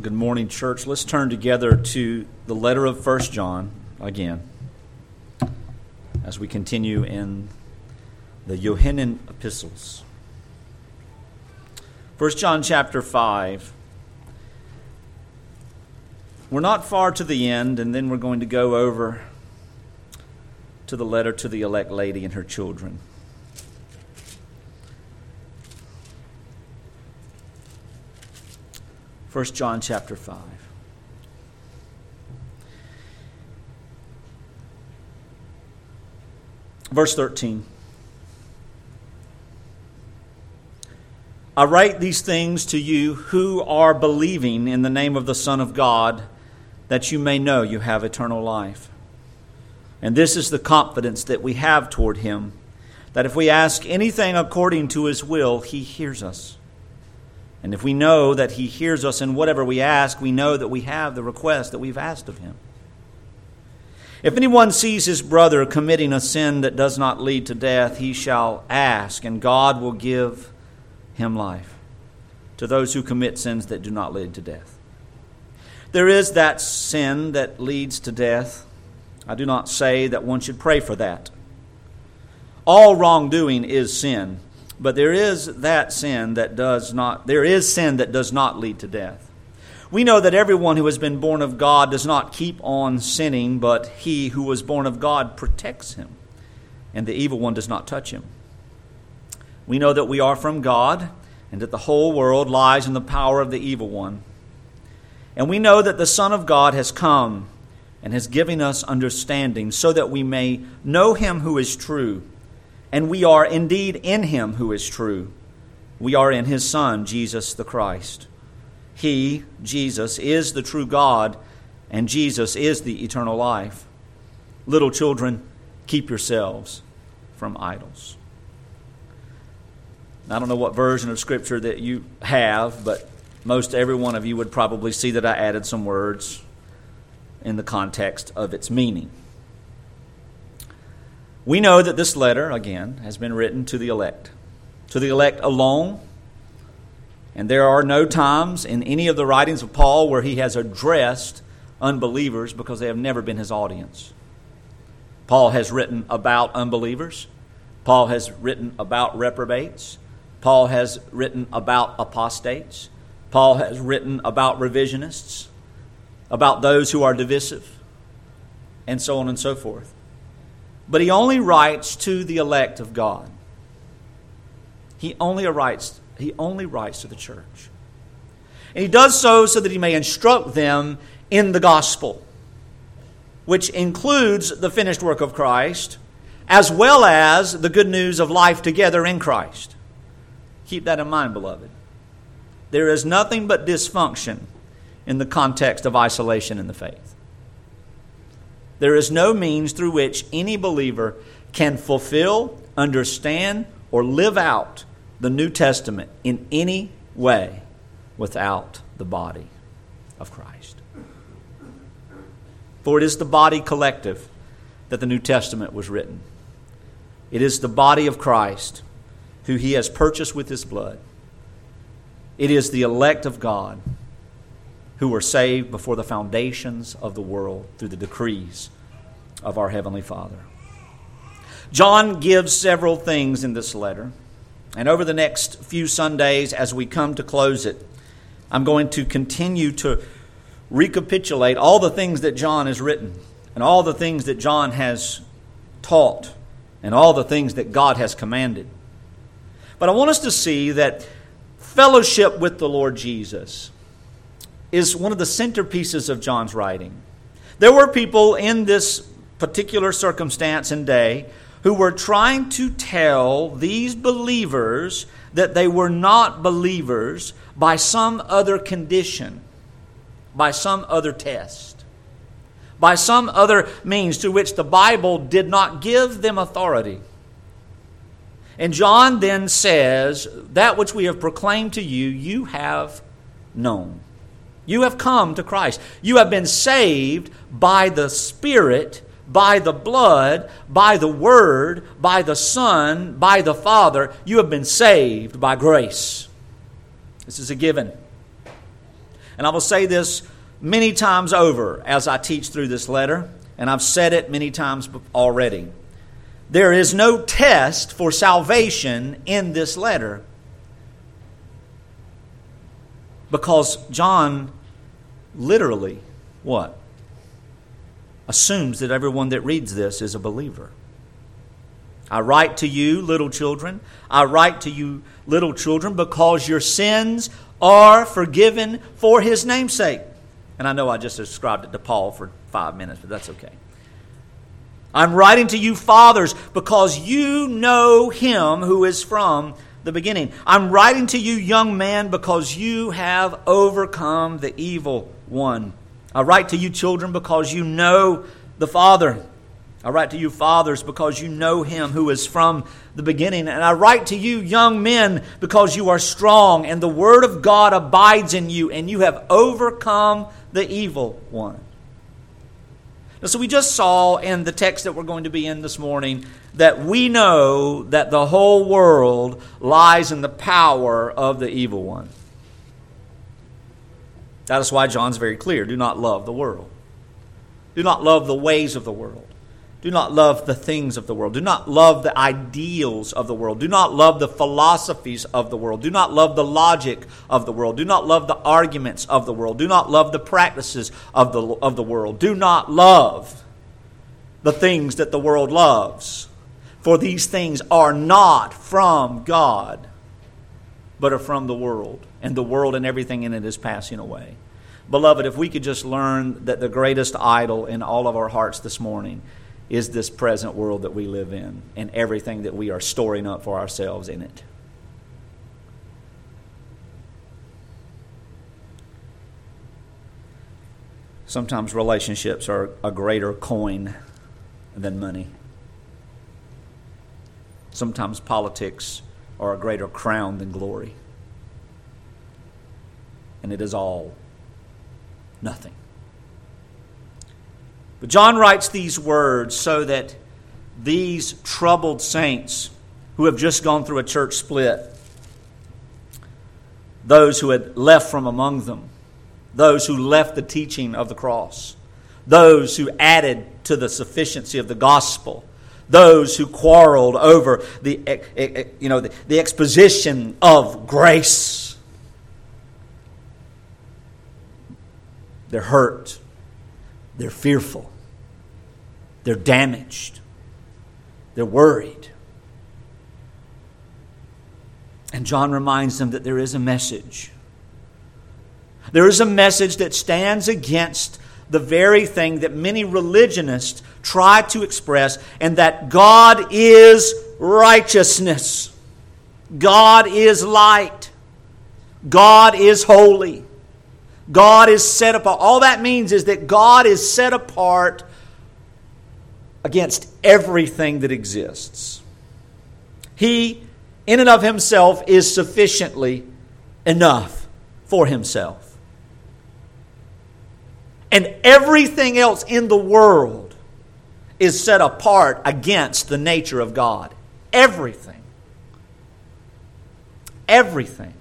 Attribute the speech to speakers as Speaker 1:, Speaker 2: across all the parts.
Speaker 1: Good morning, church. Let's turn together to the letter of 1 John again as we continue in the Johannine epistles. 1 John chapter 5. We're not far to the end, and then we're going to go over to the letter to the elect lady and her children. 1 John chapter 5. Verse 13. I write these things to you who are believing in the name of the Son of God, that you may know you have eternal life. And this is the confidence that we have toward Him, that if we ask anything according to His will, He hears us. And if we know that He hears us in whatever we ask, we know that we have the request that we've asked of Him. If anyone sees his brother committing a sin that does not lead to death, he shall ask, and God will give him life to those who commit sins that do not lead to death. There is that sin that leads to death. I do not say that one should pray for that. All wrongdoing is sin. But there is sin that does not lead to death. We know that everyone who has been born of God does not keep on sinning, but he who was born of God protects him, and the evil one does not touch him. We know that we are from God, and that the whole world lies in the power of the evil one. And we know that the Son of God has come and has given us understanding, so that we may know Him who is true. And we are indeed in Him who is true. We are in His Son, Jesus the Christ. He, Jesus, is the true God, and Jesus is the eternal life. Little children, keep yourselves from idols. I don't know what version of Scripture that you have, but most every one of you would probably see that I added some words in the context of its meaning. We know that this letter, again, has been written to the elect alone. And there are no times in any of the writings of Paul where he has addressed unbelievers, because they have never been his audience. Paul has written about unbelievers. Paul has written about reprobates. Paul has written about apostates. Paul has written about revisionists, about those who are divisive, and so on and so forth. But he only writes to the elect of God. He only writes to the church. And he does so that he may instruct them in the gospel, which includes the finished work of Christ, as well as the good news of life together in Christ. Keep that in mind, beloved. There is nothing but dysfunction in the context of isolation in the faith. There is no means through which any believer can fulfill, understand, or live out the New Testament in any way without the body of Christ. For it is the body collective that the New Testament was written. It is the body of Christ who He has purchased with His blood. It is the elect of God who were saved before the foundations of the world through the decrees of our Heavenly Father. John gives several things in this letter. And over the next few Sundays, as we come to close it, I'm going to continue to recapitulate all the things that John has written, and all the things that John has taught, and all the things that God has commanded. But I want us to see that fellowship with the Lord Jesus is one of the centerpieces of John's writing. There were people in this particular circumstance and day who were trying to tell these believers that they were not believers by some other condition, by some other test, by some other means to which the Bible did not give them authority. And John then says, that which we have proclaimed to you, you have known. You have come to Christ. You have been saved by the Spirit, by the blood, by the Word, by the Son, by the Father. You have been saved by grace. This is a given. And I will say this many times over as I teach through this letter, and I've said it many times already. There is no test for salvation in this letter, because John literally, what? Assumes that everyone that reads this is a believer. I write to you, little children. I write to you, little children, because your sins are forgiven for His name's sake. And I know I just described it to Paul for 5 minutes, but that's okay. I'm writing to you, fathers, because you know Him who is from the beginning. I'm writing to you, young man, because you have overcome the evil one. I write to you, children, because you know the Father. I write to you, fathers, because you know Him who is from the beginning. And I write to you, young men, because you are strong, and the Word of God abides in you, and you have overcome the evil one. Now, so we just saw in the text that we're going to be in this morning that we know that the whole world lies in the power of the evil one. That is why John's very clear. Do not love the world. Do not love the ways of the world. Do not love the things of the world. Do not love the ideals of the world. Do not love the philosophies of the world. Do not love the logic of the world. Do not love the arguments of the world. Do not love the practices of the world. Do not love the things that the world loves. For these things are not from God, but are from the world. And the world and everything in it is passing away. Beloved, if we could just learn that the greatest idol in all of our hearts this morning is this present world that we live in and everything that we are storing up for ourselves in it. Sometimes relationships are a greater coin than money. Sometimes politics are a greater crown than glory. And it is all nothing. But John writes these words so that these troubled saints who have just gone through a church split, those who had left from among them, those who left the teaching of the cross, those who added to the sufficiency of the gospel, those who quarreled over the exposition of grace, they're hurt. They're fearful. They're damaged. They're worried. And John reminds them that there is a message. There is a message that stands against the very thing that many religionists try to express, and that God is righteousness. God is light. God is holy. God is set apart. All that means is that God is set apart against everything that exists. He, in and of Himself, is sufficiently enough for Himself. And everything else in the world is set apart against the nature of God. Everything. Everything.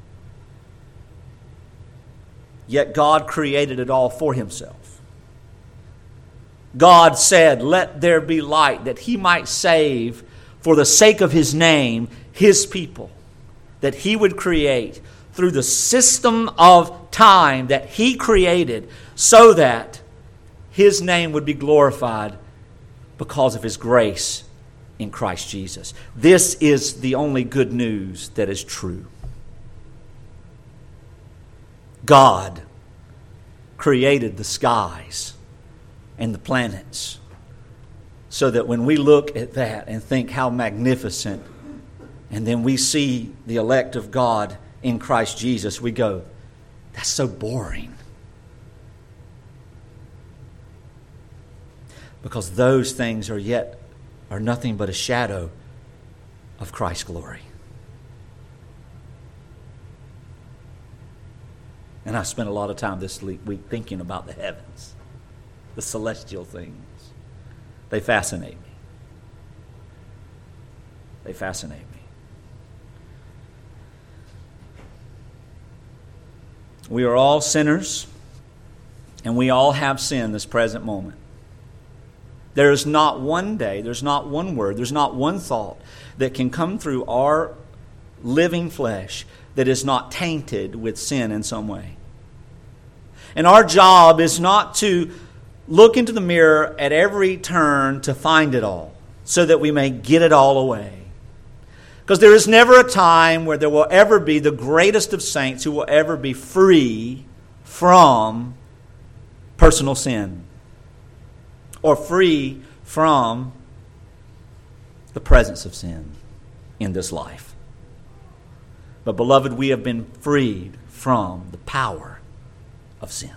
Speaker 1: Yet God created it all for Himself. God said, "Let there be light," that He might save, for the sake of His name, His people. That He would create through the system of time that He created, so that His name would be glorified because of His grace in Christ Jesus. This is the only good news that is true. God created the skies and the planets so that when we look at that and think how magnificent, and then we see the elect of God in Christ Jesus, we go, that's so boring. Because those things are nothing but a shadow of Christ's glory. And I spent a lot of time this week thinking about the heavens, the celestial things. They fascinate me. They fascinate me. We are all sinners, and we all have sin this present moment. There is not one day, there's not one word, there's not one thought that can come through our living flesh that is not tainted with sin in some way. And our job is not to look into the mirror at every turn to find it all, so that we may get it all away. Because there is never a time where there will ever be the greatest of saints who will ever be free from personal sin, or free from the presence of sin in this life. But beloved, we have been freed from the power of sin.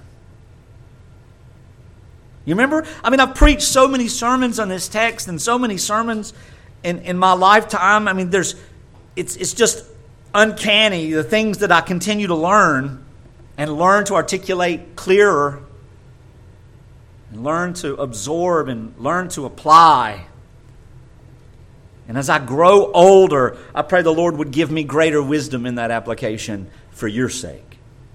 Speaker 1: You remember? I've preached so many sermons on this text and so many sermons in my lifetime. It's just uncanny, the things that I continue to learn and learn to articulate clearer and learn to absorb and learn to apply. And as I grow older, I pray the Lord would give me greater wisdom in that application for your sake.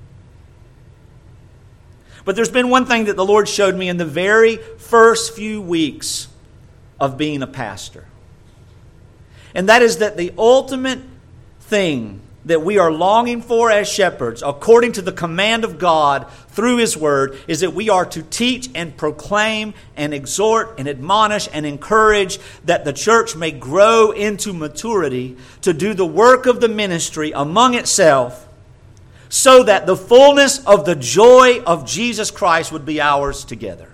Speaker 1: But there's been one thing that the Lord showed me in the very first few weeks of being a pastor. And that is that the ultimate thing that we are longing for as shepherds, according to the command of God through His Word, is that we are to teach and proclaim and exhort and admonish and encourage that the church may grow into maturity to do the work of the ministry among itself, so that the fullness of the joy of Jesus Christ would be ours together.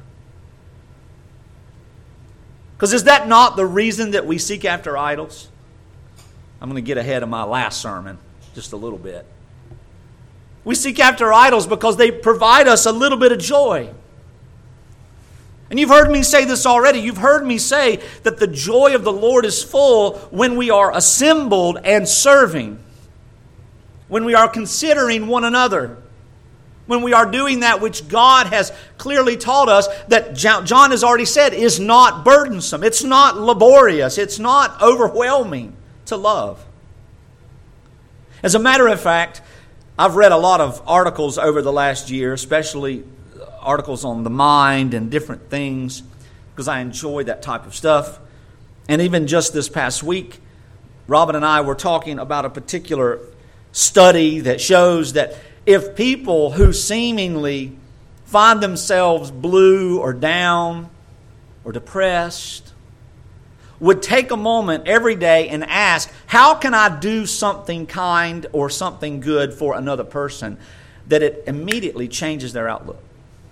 Speaker 1: Because is that not the reason that we seek after idols? I'm going to get ahead of my last sermon just a little bit. We seek after idols because they provide us a little bit of joy. And you've heard me say this already. You've heard me say that the joy of the Lord is full when we are assembled and serving. When we are considering one another. When we are doing that which God has clearly taught us, that John has already said is not burdensome. It's not laborious. It's not overwhelming to love. As a matter of fact, I've read a lot of articles over the last year, especially articles on the mind and different things, because I enjoy that type of stuff. And even just this past week, Robin and I were talking about a particular study that shows that if people who seemingly find themselves blue or down or depressed would take a moment every day and ask, how can I do something kind or something good for another person, that it immediately changes their outlook.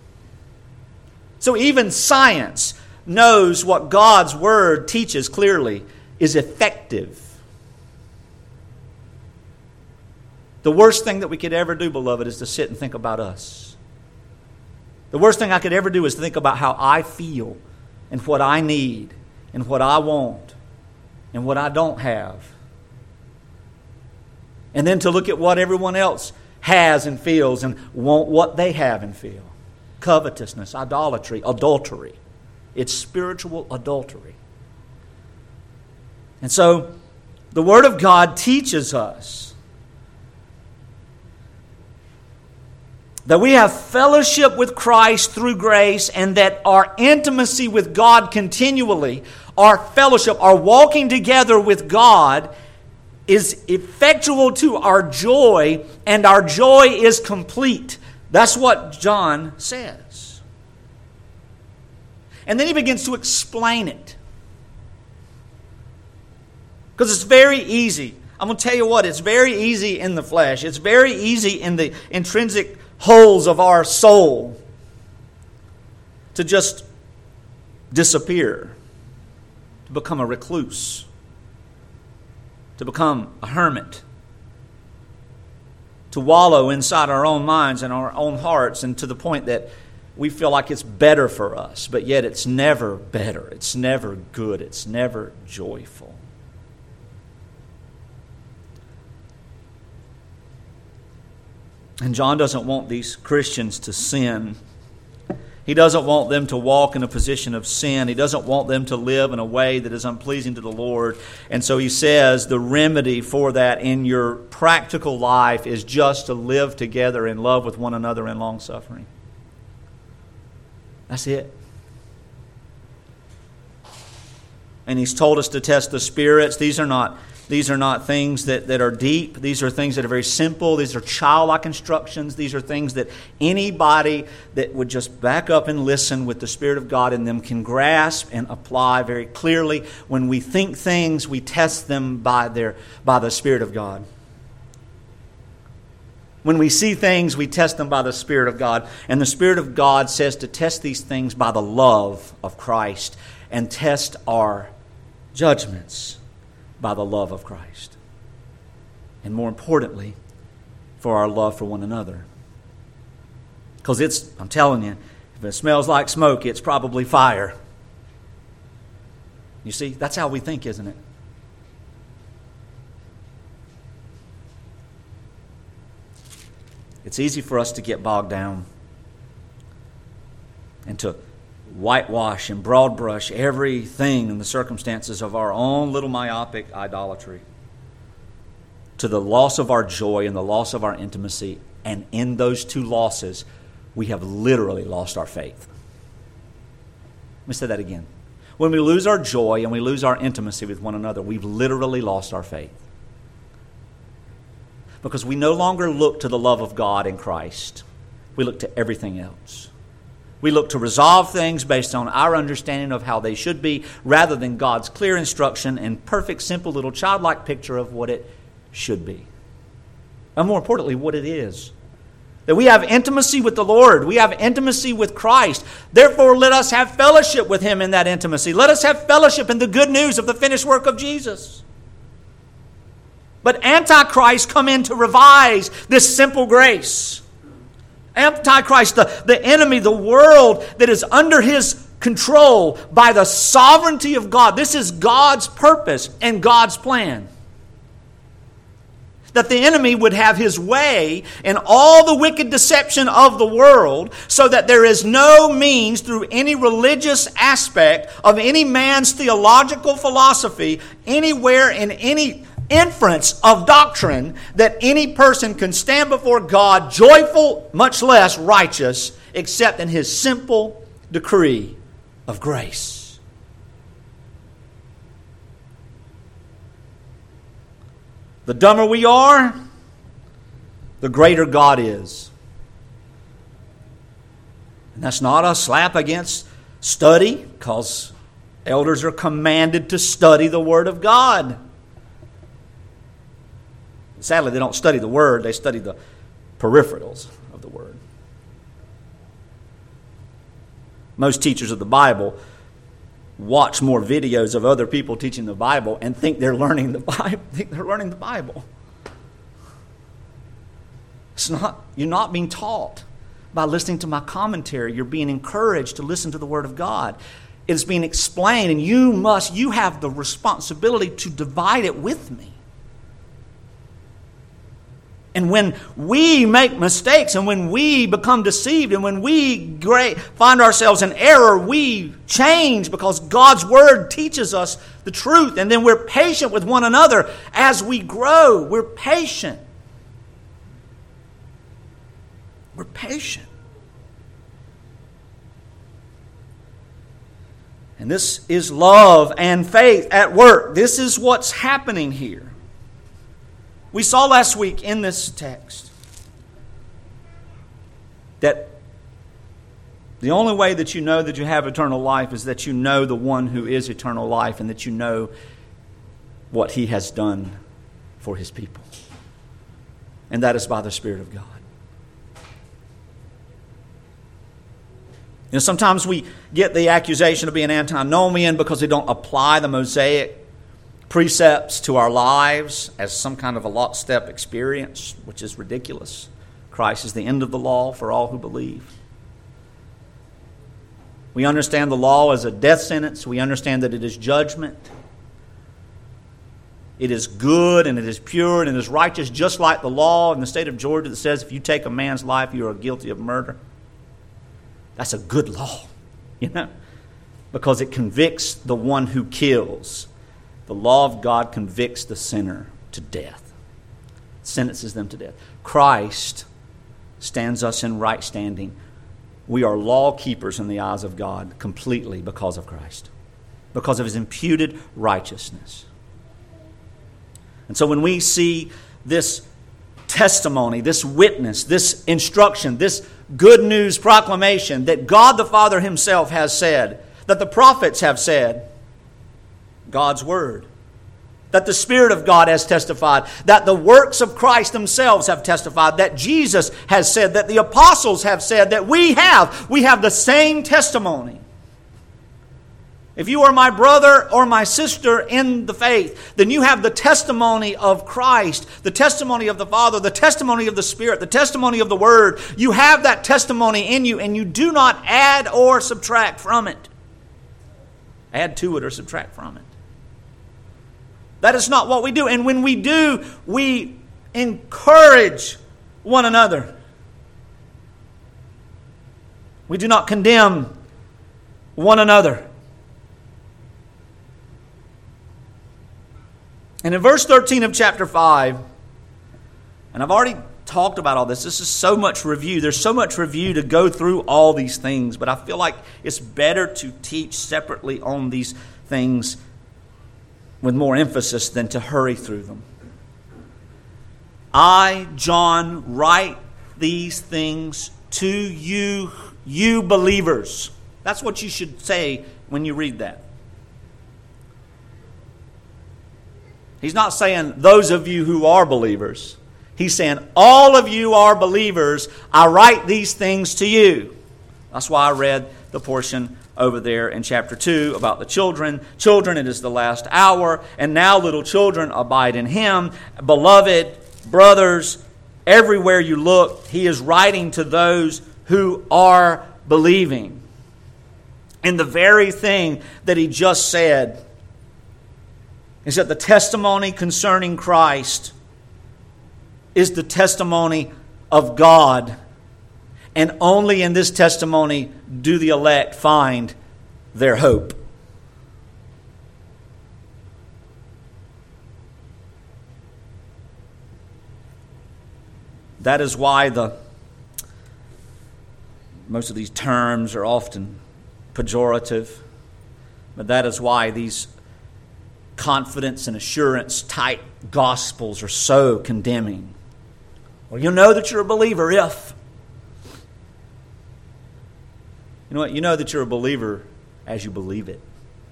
Speaker 1: So even science knows what God's Word teaches clearly is effective. The worst thing that we could ever do, beloved, is to sit and think about us. The worst thing I could ever do is to think about how I feel and what I need and what I want and what I don't have. And then to look at what everyone else has and feels and want what they have and feel. Covetousness, idolatry, adultery. It's spiritual adultery. And so the Word of God teaches us that we have fellowship with Christ through grace, and that our intimacy with God continually, our fellowship, our walking together with God is effectual to our joy, and our joy is complete. That's what John says. And then he begins to explain it. Because it's very easy. I'm going to tell you what, it's very easy in the flesh. It's very easy in the intrinsic holes of our soul to just disappear, to become a recluse, to become a hermit, to wallow inside our own minds and our own hearts, and to the point that we feel like it's better for us, but yet it's never better, it's never good, it's never joyful. And John doesn't want these Christians to sin. He doesn't want them to walk in a position of sin. He doesn't want them to live in a way that is unpleasing to the Lord. And so he says the remedy for that in your practical life is just to live together in love with one another in long suffering. That's it. And he's told us to test the spirits. These are not things that are deep. These are things that are very simple. These are childlike instructions. These are things that anybody that would just back up and listen with the Spirit of God in them can grasp and apply very clearly. When we think things, we test them by the Spirit of God. When we see things, we test them by the Spirit of God. And the Spirit of God says to test these things by the love of Christ and test our judgments by the love of Christ. And more importantly, for our love for one another. Because I'm telling you, if it smells like smoke, it's probably fire. You see, that's how we think, isn't it? It's easy for us to get bogged down and to whitewash and broad brush everything in the circumstances of our own little myopic idolatry to the loss of our joy and the loss of our intimacy. And in those two losses, we have literally lost our faith. Let me say that again. When we lose our joy and we lose our intimacy with one another, we've literally lost our faith. Because we no longer look to the love of God in Christ. We look to everything else. We look to resolve things based on our understanding of how they should be rather than God's clear instruction and perfect, simple little childlike picture of what it should be. And more importantly, what it is. That we have intimacy with the Lord. We have intimacy with Christ. Therefore, let us have fellowship with Him in that intimacy. Let us have fellowship in the good news of the finished work of Jesus. But Antichrist come in to revise this simple grace. Antichrist, the enemy, the world that is under his control by the sovereignty of God. This is God's purpose and God's plan. That the enemy would have his way in all the wicked deception of the world so that there is no means through any religious aspect of any man's theological philosophy anywhere in any inference of doctrine that any person can stand before God joyful, much less righteous, except in His simple decree of grace. The dumber we are, the greater God is. And that's not a slap against study, because elders are commanded to study the Word of God. Sadly, they don't study the Word, they study the peripherals of the Word. Most teachers of the Bible watch more videos of other people teaching the Bible and think they're learning the Bible. You're not being taught by listening to my commentary. You're being encouraged to listen to the Word of God. It's being explained, and you have the responsibility to divide it with me. And when we make mistakes and when we become deceived and when we find ourselves in error, we change because God's Word teaches us the truth. And then we're patient with one another as we grow. We're patient. We're patient. And this is love and faith at work. This is what's happening here. We saw last week in this text that the only way that you know that you have eternal life is that you know the one who is eternal life and that you know what He has done for His people. And that is by the Spirit of God. Sometimes we get the accusation of being antinomian because we don't apply the Mosaic precepts to our lives as some kind of a lockstep experience, which is ridiculous. Christ is the end of the law for all who believe. We understand the law as a death sentence. We understand that it is judgment. It is good and it is pure and it is righteous, just like the law in the state of Georgia that says if you take a man's life, you are guilty of murder. That's a good law, because it convicts the one who kills. The law of God convicts the sinner to death, sentences them to death. Christ stands us in right standing. We are law keepers in the eyes of God completely because of Christ, because of His imputed righteousness. And so when we see this testimony, this witness, this instruction, this good news proclamation that God the Father Himself has said, that the prophets have said, God's Word, that the Spirit of God has testified, that the works of Christ themselves have testified, that Jesus has said, that the apostles have said, that we have the same testimony. If you are my brother or my sister in the faith, then you have the testimony of Christ, the testimony of the Father, the testimony of the Spirit, the testimony of the Word. You have that testimony in you, and you do not add or subtract from it. Add to it or subtract from it. That is not what we do. And when we do, we encourage one another. We do not condemn one another. And in verse 13 of chapter 5, and I've already talked about all this. This is so much review. There's so much review to go through all these things, but I feel like it's better to teach separately on these things with more emphasis than to hurry through them. I, John, write these things to you, you believers. That's what you should say when you read that. He's not saying those of you who are believers. He's saying all of you are believers. I write these things to you. That's why I read the portion over there in chapter 2 about the children. Children, it is the last hour. And now, little children, abide in Him. Beloved brothers, everywhere you look, He is writing to those who are believing. And the very thing that He just said is that the testimony concerning Christ is the testimony of God. And only in this testimony do the elect find their hope. That is why most of these terms are often pejorative. But that is why these confidence and assurance type gospels are so condemning. Well, you'll know that you're a believer if. You know what? You know that you're a believer as you believe it.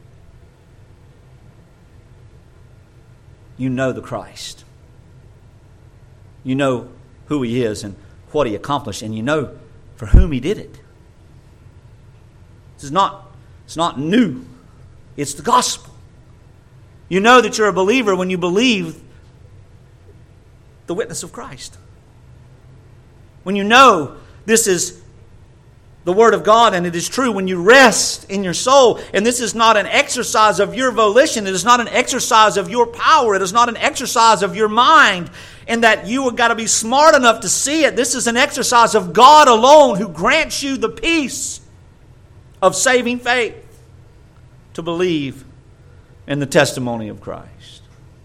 Speaker 1: You know the Christ. You know who He is and what He accomplished, and you know for whom He did it. It's not new. It's the gospel. You know that you're a believer when you believe the witness of Christ. When you know this is the Word of God and it is true, when you rest in your soul, and this is not an exercise of your volition, it is not an exercise of your power, it is not an exercise of your mind, and that you have got to be smart enough to see it. This is an exercise of God alone who grants you the peace of saving faith to believe in the testimony of Christ.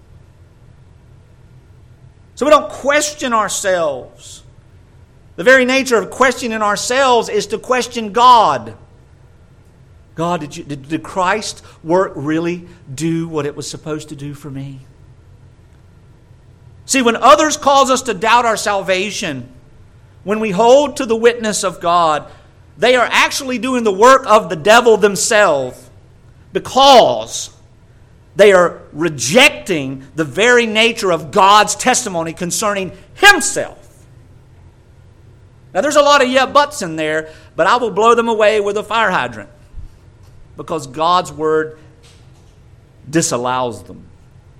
Speaker 1: So we don't question ourselves. The very nature of questioning ourselves is to question God. God, did Christ's work really do what it was supposed to do for me? See, when others cause us to doubt our salvation, when we hold to the witness of God, they are actually doing the work of the devil themselves, because they are rejecting the very nature of God's testimony concerning Himself. Now, there's a lot of yeah buts in there, but I will blow them away with a fire hydrant, because God's Word disallows them.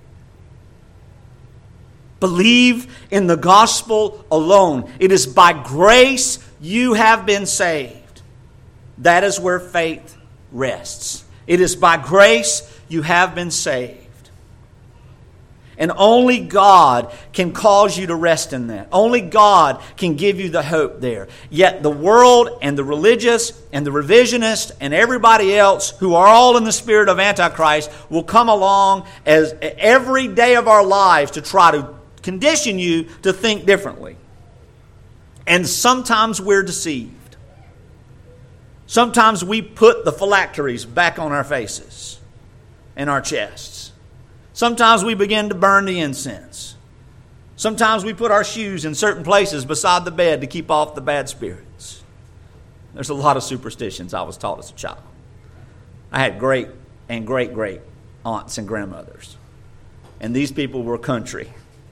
Speaker 1: Believe in the gospel alone. It is by grace you have been saved. That is where faith rests. It is by grace you have been saved. And only God can cause you to rest in that. Only God can give you the hope there. Yet the world and the religious and the revisionist and everybody else who are all in the spirit of Antichrist will come along as every day of our lives to try to condition you to think differently. And sometimes we're deceived. Sometimes we put the phylacteries back on our faces and our chests. Sometimes we begin to burn the incense. Sometimes we put our shoes in certain places beside the bed to keep off the bad spirits. There's a lot of superstitions I was taught as a child. I had great and great aunts and grandmothers. And these people were country.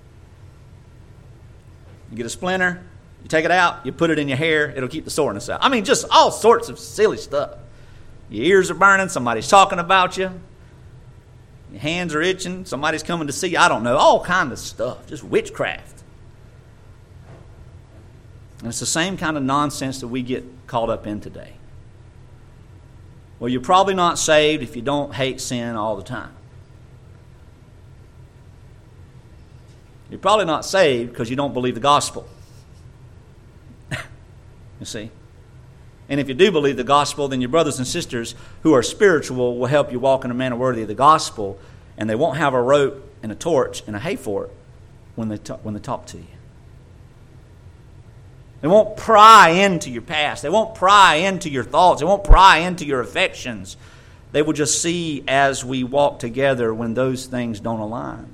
Speaker 1: You get a splinter, you take it out, you put it in your hair, it'll keep the soreness out. I mean, just all sorts of silly stuff. Your ears are burning, somebody's talking about you. Your hands are itching, somebody's coming to see you. I don't know, all kind of stuff, just witchcraft. And it's the same kind of nonsense that we get caught up in today. Well, you're probably not saved if you don't hate sin all the time. You're probably not saved because you don't believe the gospel. You see? And if you do believe the gospel, then your brothers and sisters who are spiritual will help you walk in a manner worthy of the gospel, and they won't have a rope and a torch and a hay fork when they talk to you. They won't pry into your past. They won't pry into your thoughts. They won't pry into your affections. They will just see as we walk together when those things don't align.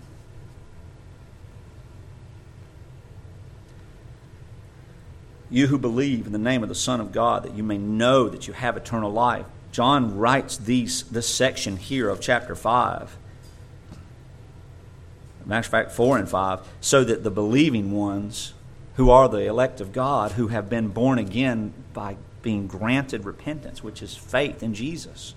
Speaker 1: You who believe in the name of the Son of God, that you may know that you have eternal life. John writes this section here of chapter 5. Matter of fact, 4 and 5, so that the believing ones who are the elect of God, who have been born again by being granted repentance, which is faith in Jesus,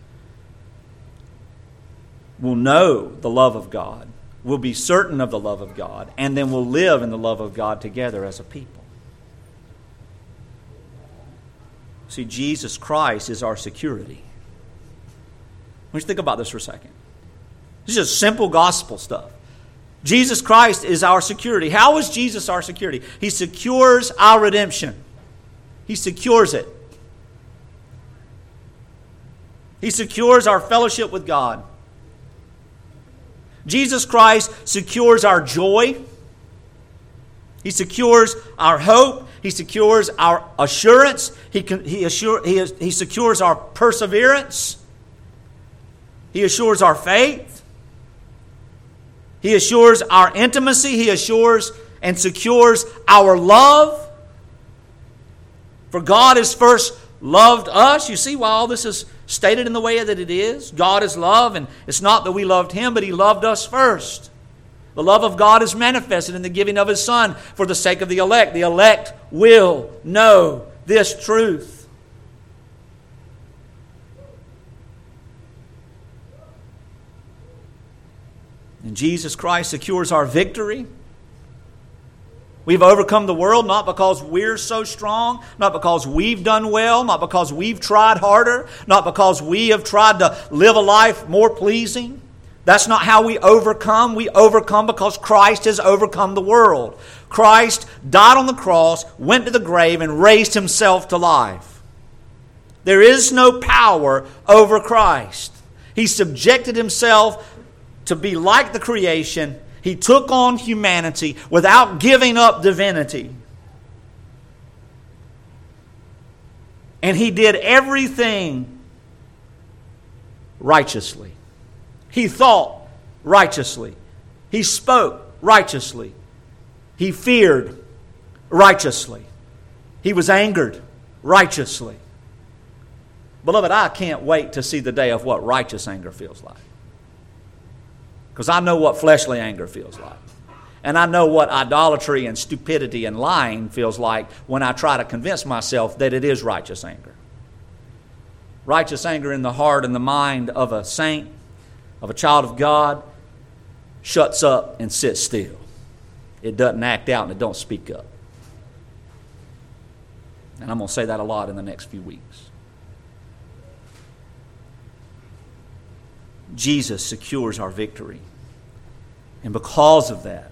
Speaker 1: will know the love of God, will be certain of the love of God, and then will live in the love of God together as a people. See, Jesus Christ is our security. Let's think about this for a second. This is just simple gospel stuff. Jesus Christ is our security. How is Jesus our security? He secures our redemption. He secures it. He secures our fellowship with God. Jesus Christ secures our joy. He secures our hope. He secures our assurance. He secures our perseverance. He assures our faith. He assures our intimacy. He assures and secures our love. For God has first loved us. You see why all this is stated in the way that it is? God is love, and it's not that we loved Him, but He loved us first. The love of God is manifested in the giving of His Son for the sake of the elect. The elect will know this truth. And Jesus Christ secures our victory. We've overcome the world not because we're so strong, not because we've done well, not because we've tried harder, not because we have tried to live a life more pleasing. That's not how we overcome. We overcome because Christ has overcome the world. Christ died on the cross, went to the grave, and raised Himself to life. There is no power over Christ. He subjected Himself to be like the creation. He took on humanity without giving up divinity. And He did everything righteously. He thought righteously. He spoke righteously. He feared righteously. He was angered righteously. Beloved, I can't wait to see the day of what righteous anger feels like. Because I know what fleshly anger feels like. And I know what idolatry and stupidity and lying feels like when I try to convince myself that it is righteous anger. Righteous anger in the heart and the mind of a saint, of a child of God, shuts up and sits still. It doesn't act out and it don't speak up. And I'm going to say that a lot in the next few weeks. Jesus secures our victory. And because of that,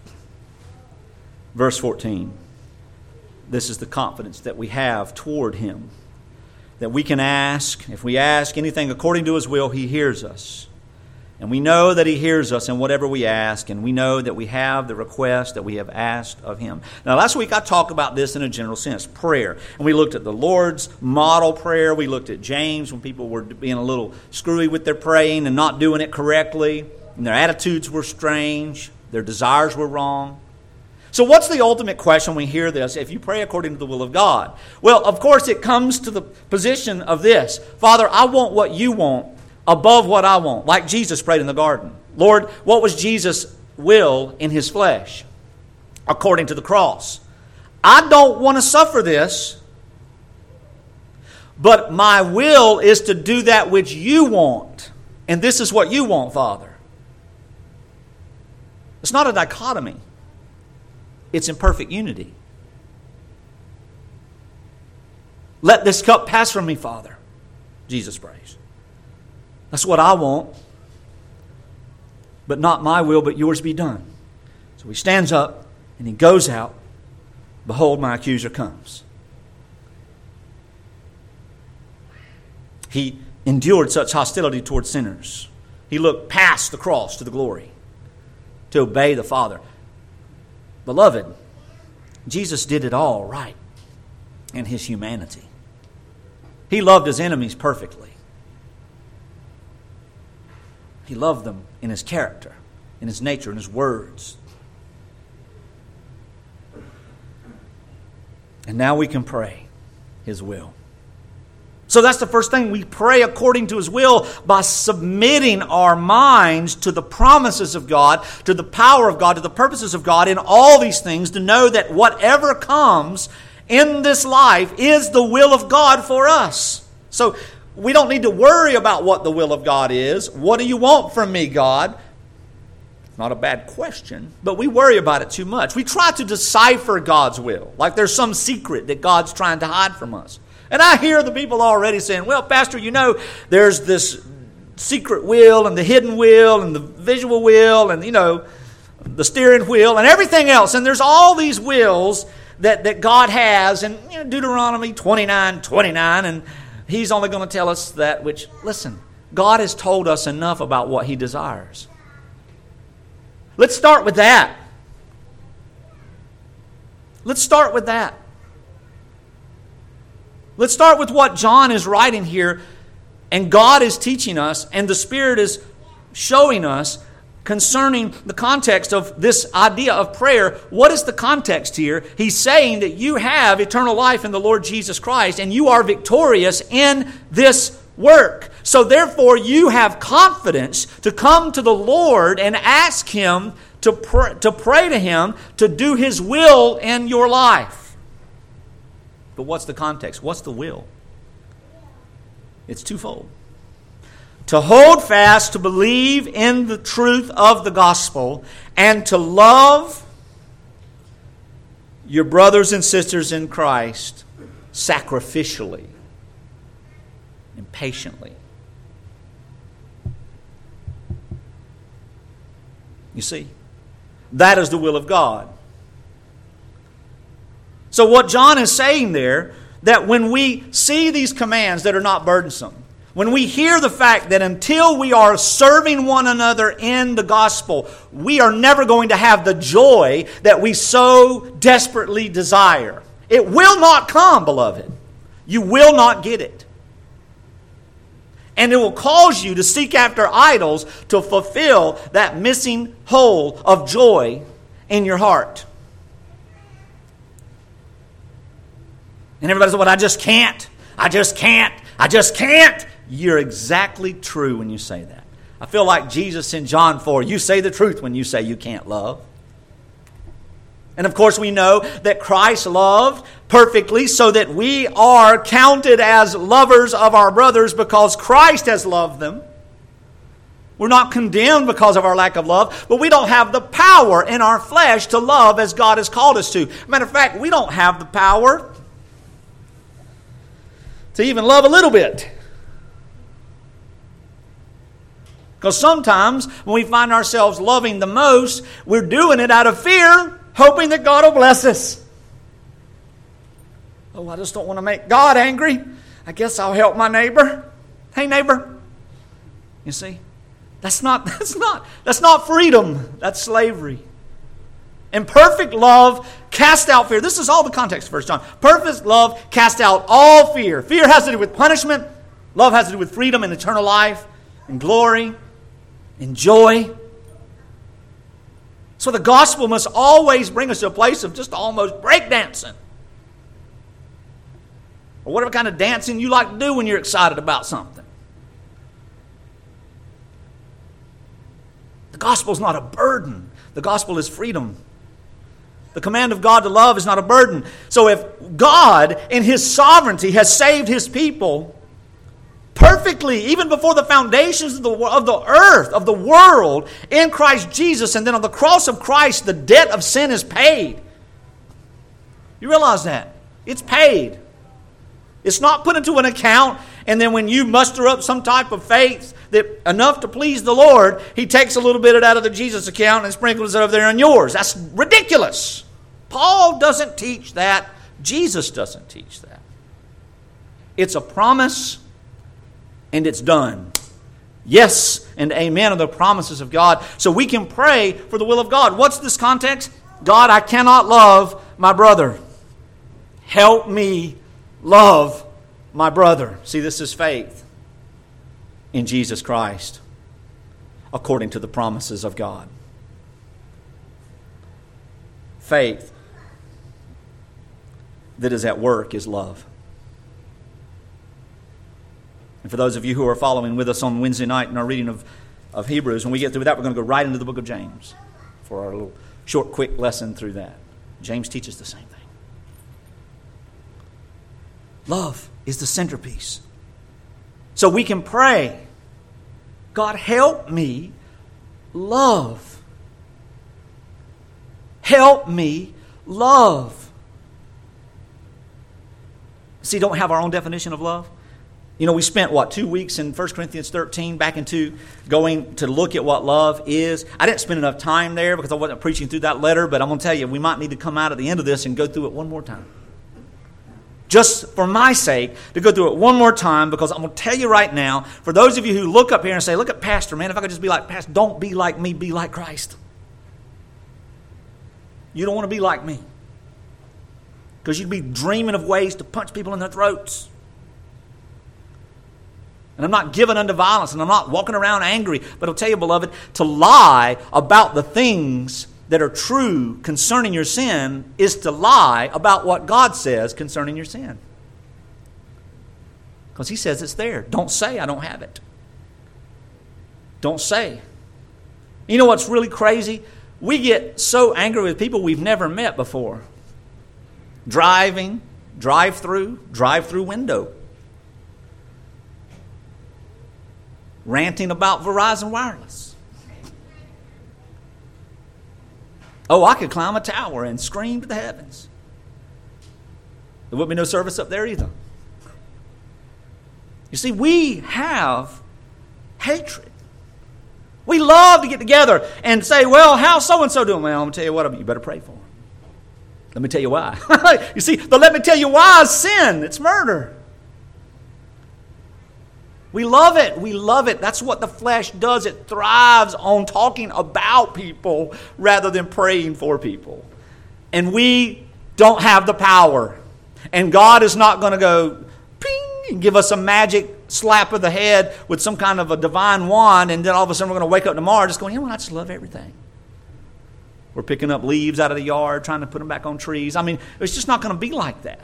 Speaker 1: verse 14, this is the confidence that we have toward Him. That we can ask, if we ask anything according to His will, He hears us. And we know that He hears us in whatever we ask, and we know that we have the request that we have asked of Him. Now, last week I talked about this in a general sense, prayer. And we looked at the Lord's model prayer. We looked at James when people were being a little screwy with their praying and not doing it correctly. And their attitudes were strange. Their desires were wrong. So what's the ultimate question when we hear this, if you pray according to the will of God? Well, of course, it comes to the position of this. Father, I want what you want above what I want, like Jesus prayed in the garden. Lord, what was Jesus' will in His flesh according to the cross? I don't want to suffer this, but my will is to do that which you want. And this is what you want, Father. It's not a dichotomy. It's in perfect unity. Let this cup pass from me, Father. Jesus prays. That's what I want. But not my will, but yours be done. So he stands up and he goes out. Behold, my accuser comes. He endured such hostility toward sinners. He looked past the cross to the glory to obey the Father. Beloved, Jesus did it all right in His humanity. He loved His enemies perfectly. He loved them in His character, in His nature, in His words. And now we can pray His will. So that's the first thing. We pray according to His will by submitting our minds to the promises of God, to the power of God, to the purposes of God in all these things, to know that whatever comes in this life is the will of God for us. So we don't need to worry about what the will of God is. What do you want from me, God? Not a bad question, but we worry about it too much. We try to decipher God's will, like there's some secret that God's trying to hide from us. And I hear the people already saying, well, Pastor, you know, there's this secret will and the hidden will and the visual will and, you know, the steering wheel and everything else. And there's all these wills that God has. And you know, Deuteronomy 29:29, and He's only going to tell us that which, listen, God has told us enough about what He desires. Let's start with that. Let's start with that. Let's start with what John is writing here, and God is teaching us, and the Spirit is showing us concerning the context of this idea of prayer. What is the context here? He's saying that you have eternal life in the Lord Jesus Christ, and you are victorious in this work. So therefore, you have confidence to come to the Lord and ask Him to pray to Him to do His will in your life. But what's the context? What's the will? It's twofold. To hold fast, to believe in the truth of the gospel, and to love your brothers and sisters in Christ sacrificially and patiently. You see, that is the will of God. So what John is saying there, that when we see these commands that are not burdensome, when we hear the fact that until we are serving one another in the gospel, we are never going to have the joy that we so desperately desire. It will not come, beloved. You will not get it. And it will cause you to seek after idols to fulfill that missing hole of joy in your heart. And everybody says, well, I just can't. I just can't. I just can't. You're exactly true when you say that. I feel like Jesus in John 4, you say the truth when you say you can't love. And of course we know that Christ loved perfectly so that we are counted as lovers of our brothers because Christ has loved them. We're not condemned because of our lack of love, but we don't have the power in our flesh to love as God has called us to. Matter of fact, we don't have the power to even love a little bit. Because sometimes when we find ourselves loving the most, we're doing it out of fear, hoping that God will bless us. Oh, I just don't want to make God angry. I guess I'll help my neighbor. Hey, neighbor. You see, that's not freedom. That's slavery. And perfect love cast out fear. This is all the context of 1 John. Perfect love cast out all fear. Fear has to do with punishment. Love has to do with freedom and eternal life and glory and joy. So the gospel must always bring us to a place of just almost breakdancing. Or whatever kind of dancing you like to do when you're excited about something. The gospel is not a burden. The gospel is freedom. The command of God to love is not a burden. So if God, in His sovereignty, has saved His people perfectly, even before the foundations of the earth, of the world, in Christ Jesus, and then on the cross of Christ, the debt of sin is paid. You realize that? It's paid. It's not put into an account, and then when you muster up some type of faith that enough to please the Lord, He takes a little bit out of the Jesus account and sprinkles it over there on yours. That's ridiculous. Paul doesn't teach that. Jesus doesn't teach that. It's a promise, and it's done. Yes and amen are the promises of God. So we can pray for the will of God. What's this context? God, I cannot love my brother. Help me love my brother. See, this is faith in Jesus Christ, according to the promises of God. Faith that is at work is love. And for those of you who are following with us on Wednesday night in our reading of Hebrews, when we get through that, we're going to go right into the book of James for our little short, quick lesson through that. James teaches the same thing. Love is the centerpiece. So we can pray, God, help me love. Help me love. See, don't we have our own definition of love? You know, we spent, 2 weeks in 1 Corinthians 13 back into going to look at what love is. I didn't spend enough time there because I wasn't preaching through that letter, but I'm going to tell you, we might need to come out at the end of this and go through it one more time. Just for my sake, to go through it one more time, because I'm going to tell you right now, for those of you who look up here and say, look at Pastor, man, if I could just be like Pastor, don't be like me, be like Christ. You don't want to be like me. Because you'd be dreaming of ways to punch people in their throats. And I'm not given unto violence, and I'm not walking around angry. But I'll tell you, beloved, to lie about the things that are true concerning your sin is to lie about what God says concerning your sin. Because He says it's there. Don't say I don't have it. Don't say. You know what's really crazy? We get so angry with people we've never met before. Driving, drive-through window. Ranting about Verizon Wireless. Oh, I could climb a tower and scream to the heavens. There wouldn't be no service up there either. You see, we have hatred. We love to get together and say, well, how's so-and-so doing? Well, I'm going to tell you what, you better pray for him. Let me tell you why. You see, the let me tell you why is sin. It's murder. We love it. We love it. That's what the flesh does. It thrives on talking about people rather than praying for people. And we don't have the power. And God is not going to go ping and give us a magic slap of the head with some kind of a divine wand, and then all of a sudden we're going to wake up tomorrow just going, you know what, I just love everything. We're picking up leaves out of the yard, trying to put them back on trees. I mean, it's just not going to be like that.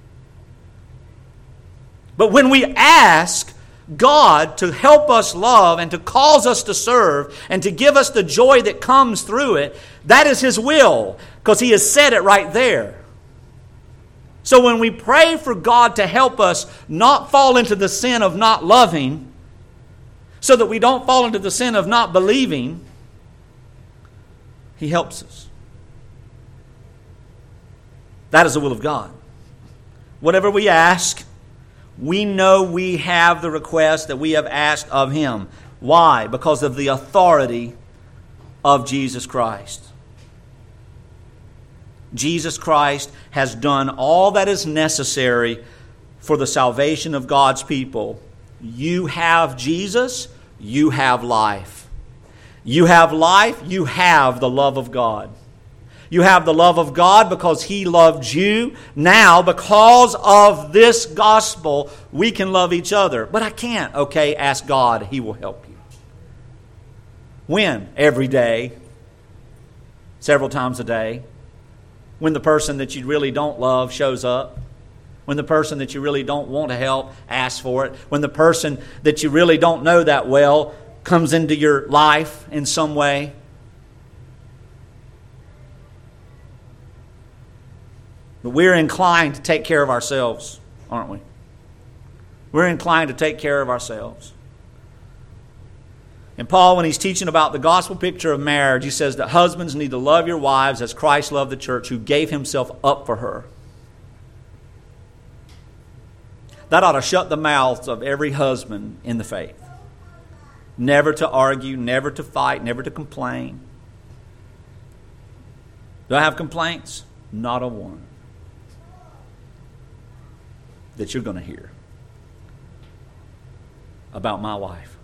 Speaker 1: But when we ask God to help us love and to cause us to serve and to give us the joy that comes through it, that is His will, because He has said it right there. So when we pray for God to help us not fall into the sin of not loving, so that we don't fall into the sin of not believing, He helps us. That is the will of God. Whatever we ask, we know we have the request that we have asked of Him. Why? Because of the authority of Jesus Christ. Jesus Christ has done all that is necessary for the salvation of God's people. You have Jesus, you have life. You have life, you have the love of God. You have the love of God because He loved you. Now, because of this gospel, we can love each other. But I can't. Okay, ask God. He will help you. When? Every day. Several times a day. When the person that you really don't love shows up. When the person that you really don't want to help asks for it. When the person that you really don't know that well comes into your life in some way. But we're inclined to take care of ourselves, aren't we? We're inclined to take care of ourselves. And Paul, when he's teaching about the gospel picture of marriage, he says that husbands need to love your wives as Christ loved the church, who gave Himself up for her. That ought to shut the mouths of every husband in the faith. Never to argue, never to fight, never to complain. Do I have complaints? Not a one that you're going to hear about my wife.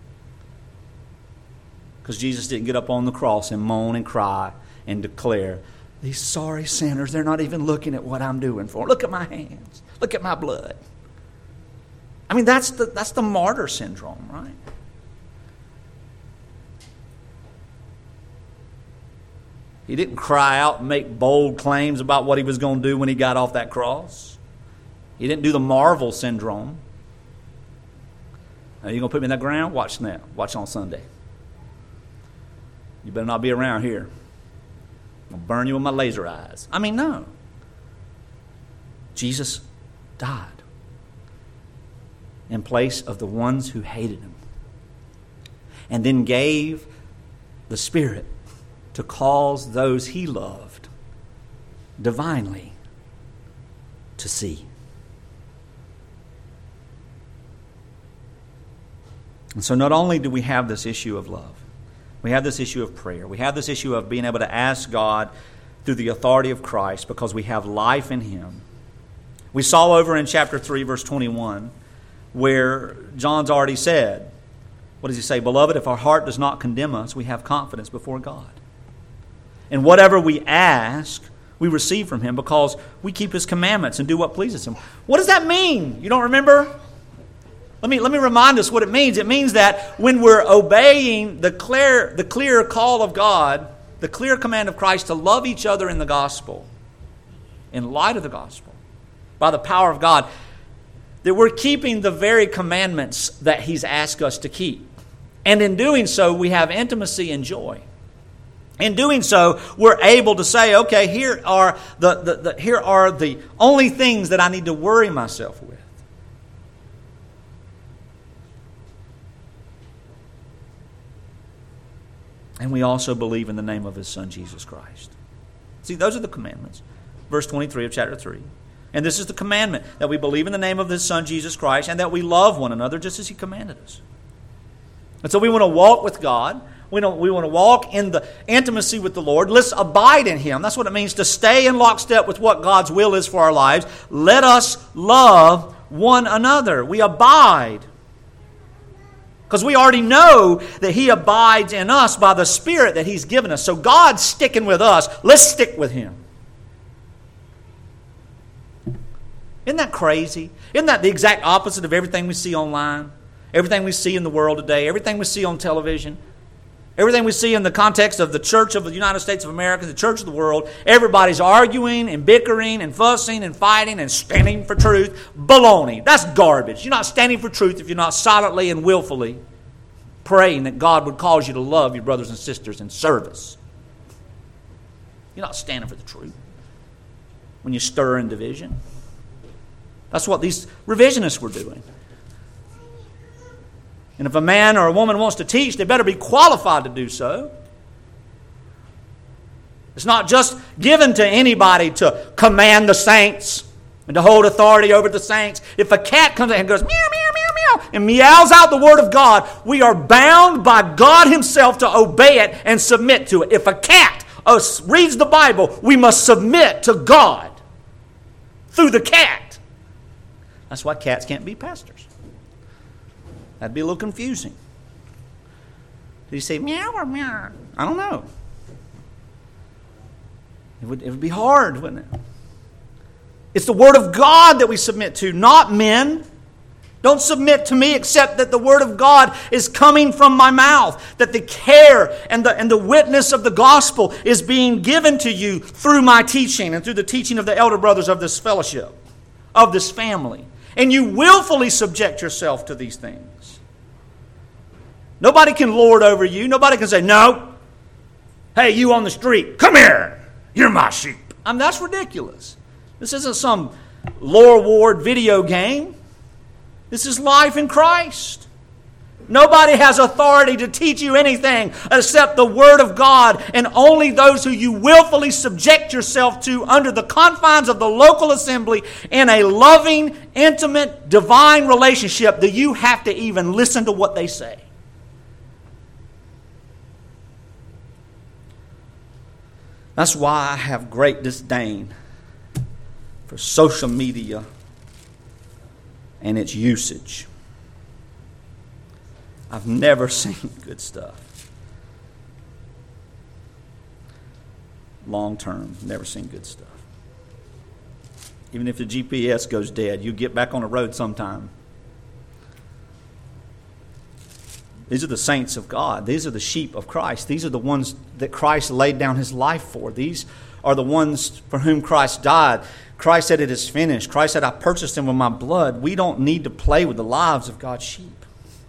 Speaker 1: Because Jesus didn't get up on the cross and moan and cry and declare, these sorry sinners, they're not even looking at what I'm doing for them. Look at my hands. Look at my blood. I mean, that's the martyr syndrome, right? He didn't cry out and make bold claims about what He was going to do when He got off that cross. He didn't do the Marvel syndrome. Now, you going to put me in that ground? Watch now. Watch on Sunday. You better not be around here. I'm going to burn you with my laser eyes. I mean, no. Jesus died in place of the ones who hated Him. And then gave the Spirit to cause those He loved divinely to see. And so not only do we have this issue of love, we have this issue of prayer, we have this issue of being able to ask God through the authority of Christ because we have life in Him. We saw over in chapter 3, verse 21, where John's already said, what does he say? Beloved, if our heart does not condemn us, we have confidence before God. And whatever we ask, we receive from Him because we keep His commandments and do what pleases Him. What does that mean? You don't remember? Let me remind us what it means. It means that when we're obeying the clear call of God, the clear command of Christ to love each other in the gospel, in light of the gospel, by the power of God, that we're keeping the very commandments that He's asked us to keep. And in doing so, we have intimacy and joy. In doing so, we're able to say, okay, here are the only things that I need to worry myself with. And we also believe in the name of His Son, Jesus Christ. See, those are the commandments. Verse 23 of chapter 3. And this is the commandment, that we believe in the name of His Son, Jesus Christ, and that we love one another just as He commanded us. And so we want to walk with God. We want to walk in the intimacy with the Lord. Let's abide in Him. That's what it means to stay in lockstep with what God's will is for our lives. Let us love one another. We abide. Because we already know that He abides in us by the Spirit that He's given us. So God's sticking with us. Let's stick with Him. Isn't that crazy? Isn't that the exact opposite of everything we see online? Everything we see in the world today? Everything we see on television? Everything we see in the context of the Church of the United States of America, the Church of the world? Everybody's arguing and bickering and fussing and fighting and standing for truth. Baloney. That's garbage. You're not standing for truth if you're not silently and willfully praying that God would cause you to love your brothers and sisters in service. You're not standing for the truth when you stir in division. That's what these revisionists were doing. And if a man or a woman wants to teach, they better be qualified to do so. It's not just given to anybody to command the saints and to hold authority over the saints. If a cat comes in and goes, meow, meow, meow, meow, and meows out the Word of God, we are bound by God Himself to obey it and submit to it. If a cat reads the Bible, we must submit to God through the cat. That's why cats can't be pastors. That'd be a little confusing. Did he say meow or meow? I don't know. It would be hard, wouldn't it? It's the Word of God that we submit to, not men. Don't submit to me except that the Word of God is coming from my mouth, that the care and the witness of the gospel is being given to you through my teaching and through the teaching of the elder brothers of this fellowship, of this family. And you willfully subject yourself to these things. Nobody can lord over you. Nobody can say, no, hey, you on the street, come here. You're my sheep. I mean, that's ridiculous. This isn't some Lore Ward video game. This is life in Christ. Nobody has authority to teach you anything except the Word of God, and only those who you willfully subject yourself to under the confines of the local assembly in a loving, intimate, divine relationship that you have to even listen to what they say. That's why I have great disdain for social media and its usage. I've never seen good stuff. Long term, never seen good stuff. Even if the GPS goes dead, you get back on the road sometime. These are the saints of God. These are the sheep of Christ. These are the ones that Christ laid down His life for. These are the ones for whom Christ died. Christ said, it is finished. Christ said, I purchased them with my blood. We don't need to play with the lives of God's sheep.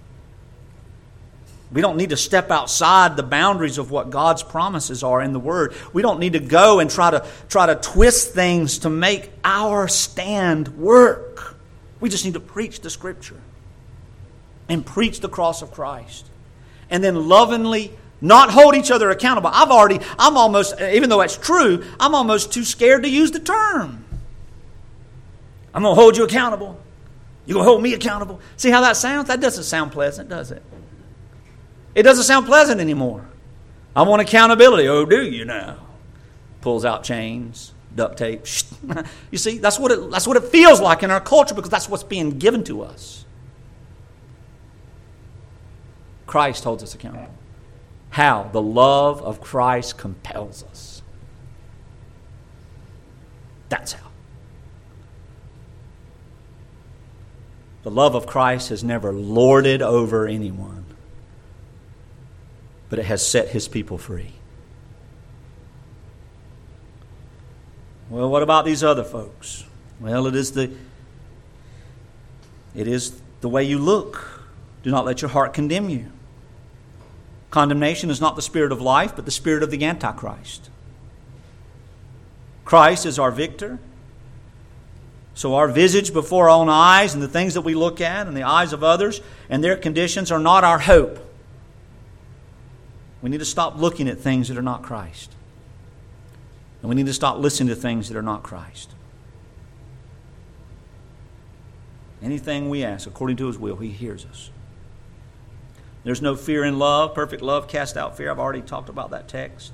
Speaker 1: We don't need to step outside the boundaries of what God's promises are in the Word. We don't need to go and try to twist things to make our stand work. We just need to preach the Scripture and preach the cross of Christ. And then lovingly not hold each other accountable. I'm almost, even though it's true, I'm almost too scared to use the term. I'm going to hold you accountable. You're going to hold me accountable. See how that sounds? That doesn't sound pleasant, does it? It doesn't sound pleasant anymore. I want accountability. Oh, do you now? Pulls out chains, duct tape. You see, that's what it feels like in our culture, because that's what's being given to us. Christ holds us accountable. How? The love of Christ compels us. That's how. The love of Christ has never lorded over anyone, but it has set His people free. Well, what about these other folks? Well, it is the way you look. Do not let your heart condemn you. Condemnation is not the spirit of life, but the spirit of the Antichrist. Christ is our victor. So our visage before our own eyes and the things that we look at and the eyes of others and their conditions are not our hope. We need to stop looking at things that are not Christ. And we need to stop listening to things that are not Christ. Anything we ask according to His will, He hears us. There's no fear in love. Perfect love casts out fear. I've already talked about that text.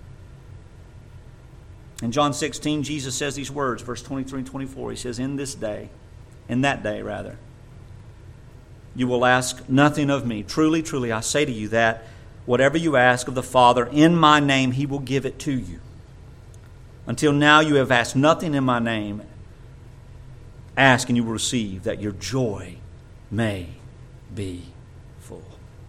Speaker 1: In John 16, Jesus says these words, verse 23 and 24. He says, in that day, you will ask nothing of me. Truly, truly, I say to you that whatever you ask of the Father in my name, He will give it to you. Until now you have asked nothing in my name. Ask and you will receive, that your joy may be full.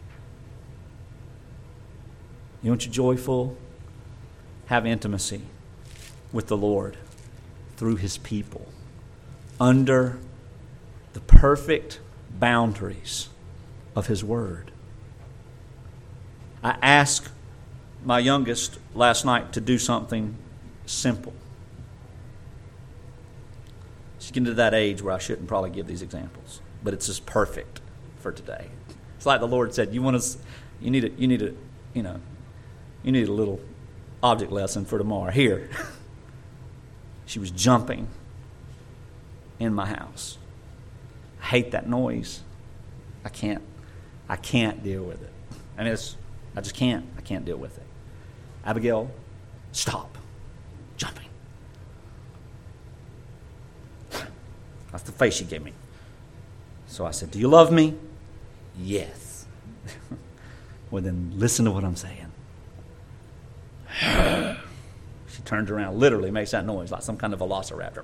Speaker 1: You want your joy full? Have intimacy with the Lord through His people under the perfect boundaries of His Word. I asked my youngest last night to do something simple. She's getting to that age where I shouldn't probably give these examples, but it's just perfect for today. It's like the Lord said, you need a little object lesson for tomorrow. Here. She was jumping in my house. I hate that noise. I can't deal with it. I mean, I just can't. I can't deal with it. Abigail, stop jumping. That's the face she gave me. So I said, do you love me? Yes. Well, then listen to what I'm saying. She turns around, literally makes that noise like some kind of velociraptor.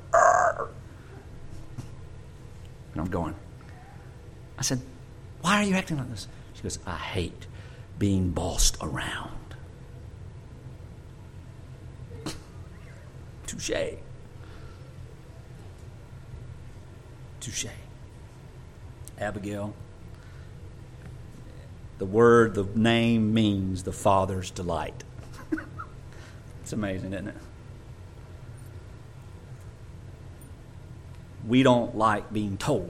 Speaker 1: And I'm going. I said, why are you acting like this? She goes, I hate being bossed around. Touché. Touché. Abigail, the name means the Father's delight. It's amazing, isn't it? We don't like being told.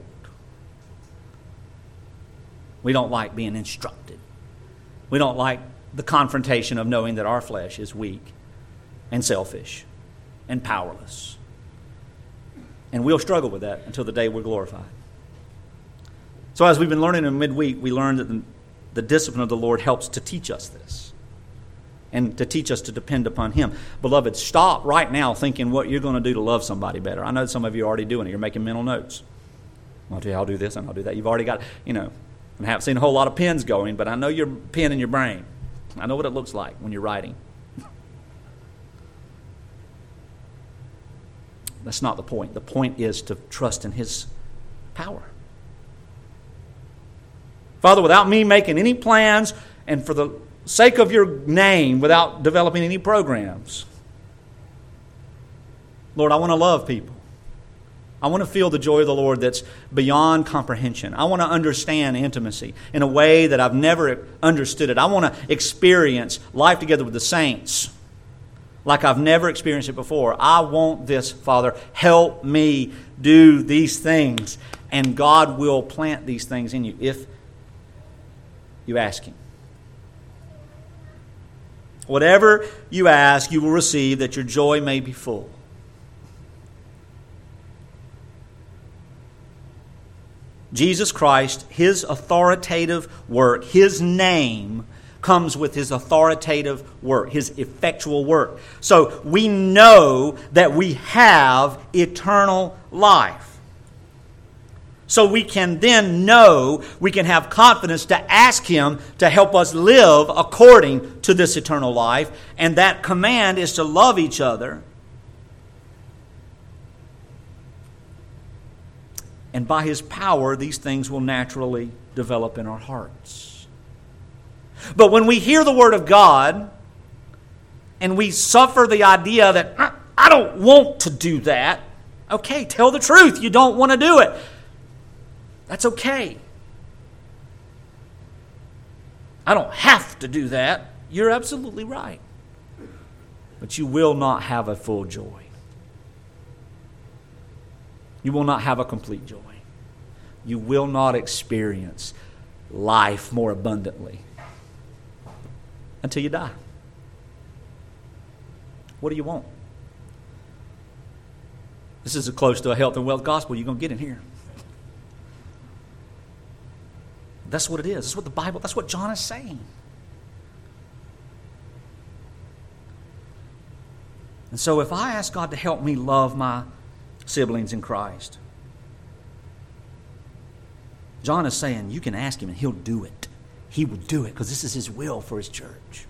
Speaker 1: We don't like being instructed. We don't like the confrontation of knowing that our flesh is weak and selfish and powerless. And we'll struggle with that until the day we're glorified. So as we've been learning in midweek, we learned that the discipline of the Lord helps to teach us this and to teach us to depend upon Him. Beloved, stop right now thinking what you're going to do to love somebody better. I know some of you are already doing it. You're making mental notes. I'll tell you, I'll do this and I'll do that. You've already got, I haven't seen a whole lot of pens going, but I know your pen in your brain. I know what it looks like when you're writing. That's not the point. The point is to trust in His power. Father, without me making any plans and for the sake of your name, without developing any programs, Lord, I want to love people. I want to feel the joy of the Lord that's beyond comprehension. I want to understand intimacy in a way that I've never understood it. I want to experience life together with the saints like I've never experienced it before. I want this, Father. Help me do these things. And God will plant these things in you if you ask Him. Whatever you ask, you will receive, that your joy may be full. Jesus Christ, His authoritative work, His name comes with His authoritative work, His effectual work. So we know that we have eternal life. So we can then know, we can have confidence to ask Him to help us live according to this eternal life. And that command is to love each other. And by His power, these things will naturally develop in our hearts. But when we hear the Word of God, and we suffer the idea that, I don't want to do that. Okay, tell the truth. You don't want to do it. That's okay. I don't have to do that. You're absolutely right. But you will not have a full joy. You will not have a complete joy. You will not experience life more abundantly until you die. What do you want? This is as close to a health and wealth gospel you're going to get in here. That's what it is. That's what the Bible, that's what John is saying. And so if I ask God to help me love my siblings in Christ, John is saying you can ask Him and He'll do it. He will do it because this is His will for His church.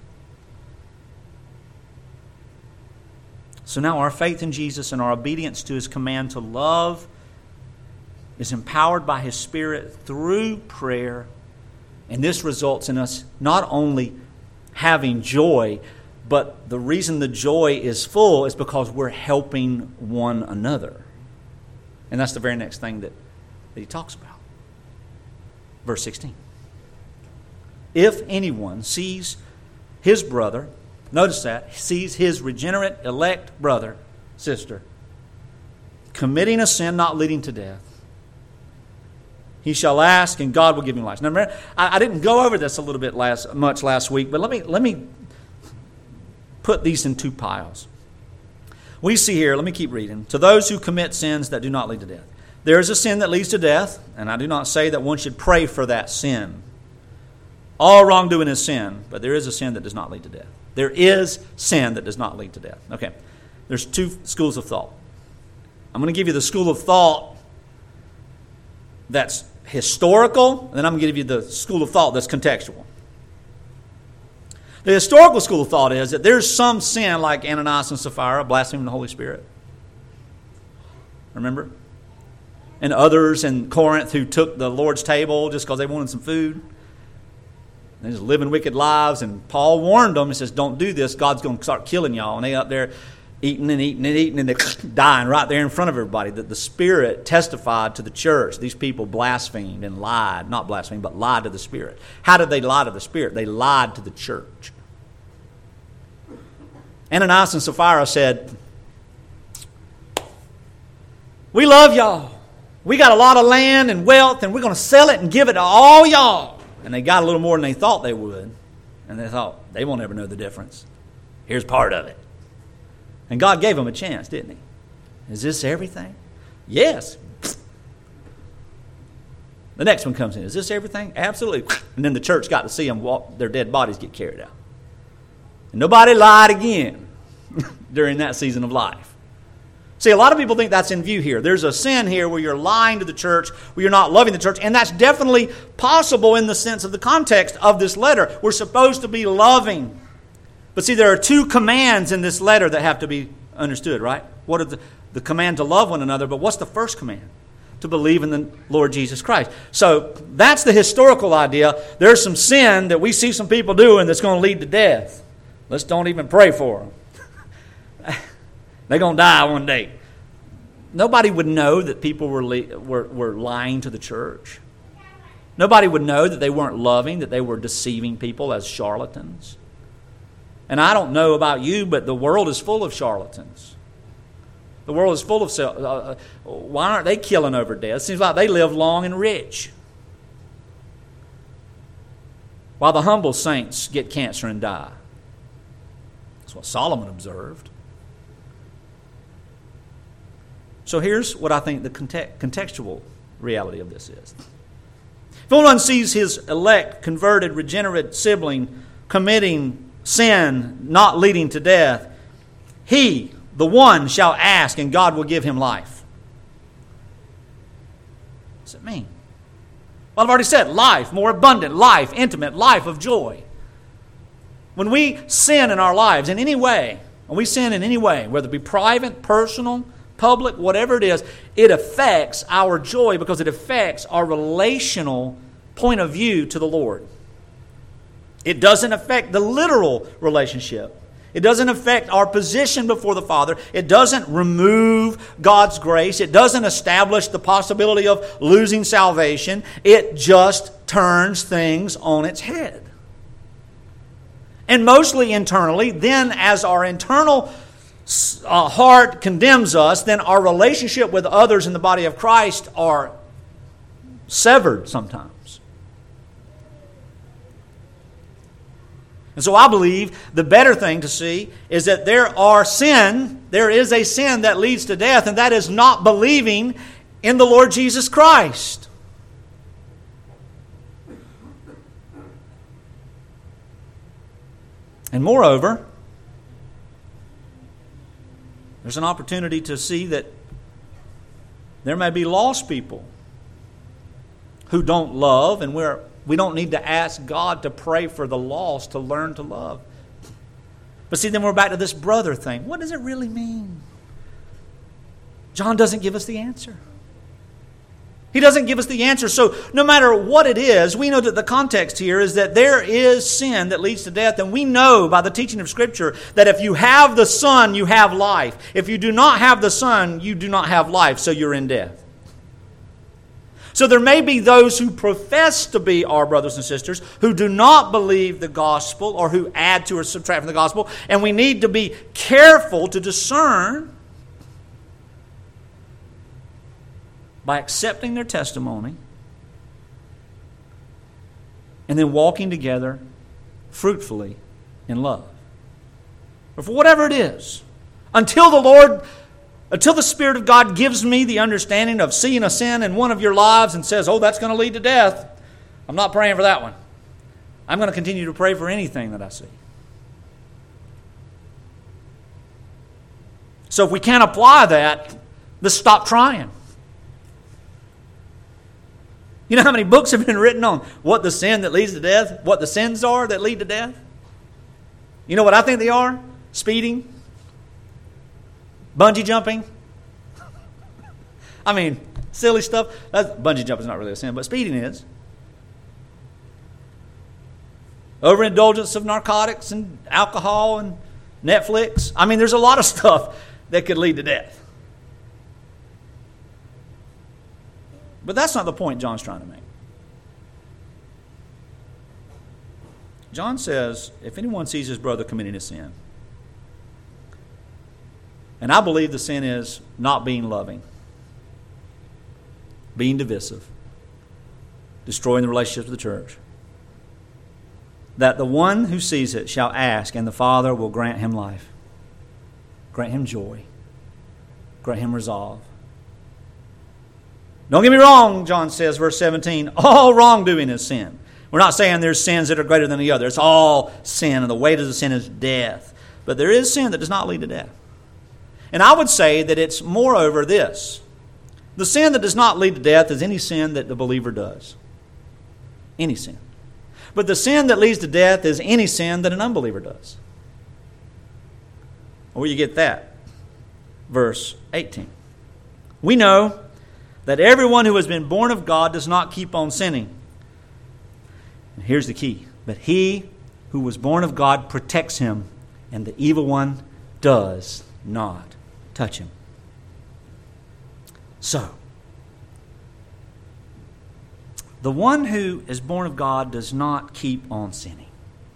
Speaker 1: So now our faith in Jesus and our obedience to His command to love is empowered by His Spirit through prayer. And this results in us not only having joy, but the reason the joy is full is because we're helping one another. And that's the very next thing that he talks about. Verse 16. If anyone sees his brother, notice that, sees his regenerate, elect brother, sister, committing a sin not leading to death, he shall ask, and God will give him life. Now, remember, I didn't go over this a little bit much last week, but let me put these in two piles. We see here, let me keep reading. To those who commit sins that do not lead to death. There is a sin that leads to death, and I do not say that one should pray for that sin. All wrongdoing is sin, but there is a sin that does not lead to death. There is sin that does not lead to death. Okay, there's two schools of thought. I'm going to give you the school of thought that's historical, and then I'm going to give you the school of thought that's contextual. The historical school of thought is that there's some sin like Ananias and Sapphira, blaspheming the Holy Spirit. Remember? And others in Corinth who took the Lord's table just because they wanted some food. They're just living wicked lives. And Paul warned them. He says, don't do this. God's going to start killing y'all. And they up there eating and eating and eating, and they're dying right there in front of everybody. That the Spirit testified to the church. These people blasphemed and lied. Not blasphemed, but lied to the Spirit. How did they lie to the Spirit? They lied to the church. Ananias and Sapphira said, we love y'all. We got a lot of land and wealth, and we're going to sell it and give it to all y'all. And they got a little more than they thought they would. And they thought, they won't ever know the difference. Here's part of it. And God gave them a chance, didn't He? Is this everything? Yes. The next one comes in. Is this everything? Absolutely. And then the church got to see them walk, their dead bodies get carried out. And nobody lied again during that season of life. See, a lot of people think that's in view here. There's a sin here where you're lying to the church, where you're not loving the church, and that's definitely possible in the sense of the context of this letter. We're supposed to be loving. But see, there are two commands in this letter that have to be understood, right? What are the command to love one another, but what's the first command? To believe in the Lord Jesus Christ. So that's the historical idea. There's some sin that we see some people doing that's going to lead to death. Let's don't even pray for them. They're going to die one day. Nobody would know that people were lying to the church. Nobody would know that they weren't loving, that they were deceiving people as charlatans. And I don't know about you, but the world is full of charlatans. The world is full of... why aren't they killing over death? It seems like they live long and rich. While the humble saints get cancer and die. That's what Solomon observed. So here's what I think the contextual reality of this is. If anyone sees his elect, converted, regenerate sibling committing sin not leading to death, he, the one, shall ask, and God will give him life. What does it mean? Well, I've already said life, more abundant, life, intimate, life of joy. When we sin in our lives in any way, when we sin in any way, whether it be private, personal, public, whatever it is, it affects our joy because it affects our relational point of view to the Lord. It doesn't affect the literal relationship. It doesn't affect our position before the Father. It doesn't remove God's grace. It doesn't establish the possibility of losing salvation. It just turns things on its head. And mostly internally, then as our internal heart condemns us, then our relationship with others in the body of Christ are severed sometimes. And so I believe the better thing to see is that there is a sin that leads to death, and that is not believing in the Lord Jesus Christ. And moreover, there's an opportunity to see that there may be lost people who don't love, and we don't need to ask God to pray for the lost to learn to love. But see, then we're back to this brother thing. What does it really mean? John doesn't give us the answer. He doesn't give us the answer. So no matter what it is, we know that the context here is that there is sin that leads to death. And we know by the teaching of Scripture that if you have the Son, you have life. If you do not have the Son, you do not have life, so you're in death. So there may be those who profess to be our brothers and sisters who do not believe the gospel or who add to or subtract from the gospel. And we need to be careful to discern by accepting their testimony and then walking together fruitfully in love. Or for whatever it is, until the Lord Until the Spirit of God gives me the understanding of seeing a sin in one of your lives and says, oh, that's going to lead to death, I'm not praying for that one. I'm going to continue to pray for anything that I see. So if we can't apply that, let's stop trying. You know how many books have been written on what the sin that leads to death, what the sins are that lead to death? You know what I think they are? Speeding. Bungee jumping. I mean, silly stuff. Bungee jumping is not really a sin, but speeding is. Overindulgence of narcotics and alcohol and Netflix. I mean, there's a lot of stuff that could lead to death. But that's not the point John's trying to make. John says, if anyone sees his brother committing a sin, and I believe the sin is not being loving, being divisive, destroying the relationships of the church, that the one who sees it shall ask, and the Father will grant him life, grant him joy, grant him resolve. Don't get me wrong, John says, verse 17, all wrongdoing is sin. We're not saying there's sins that are greater than the other. It's all sin, and the weight of the sin is death. But there is sin that does not lead to death. And I would say that it's moreover this. The sin that does not lead to death is any sin that the believer does. Any sin. But the sin that leads to death is any sin that an unbeliever does. Where you get that? Verse 18. We know that everyone who has been born of God does not keep on sinning. And here's the key. But he who was born of God protects him, and the evil one does not touch him. So, the one who is born of God does not keep on sinning.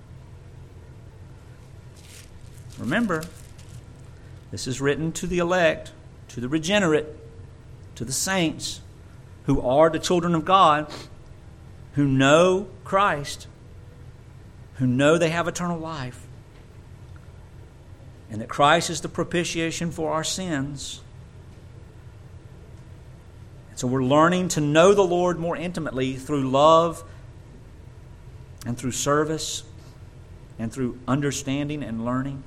Speaker 1: Remember, this is written to the elect, to the regenerate, to the saints who are the children of God, who know Christ, who know they have eternal life, and that Christ is the propitiation for our sins. And so we're learning to know the Lord more intimately through love and through service and through understanding and learning.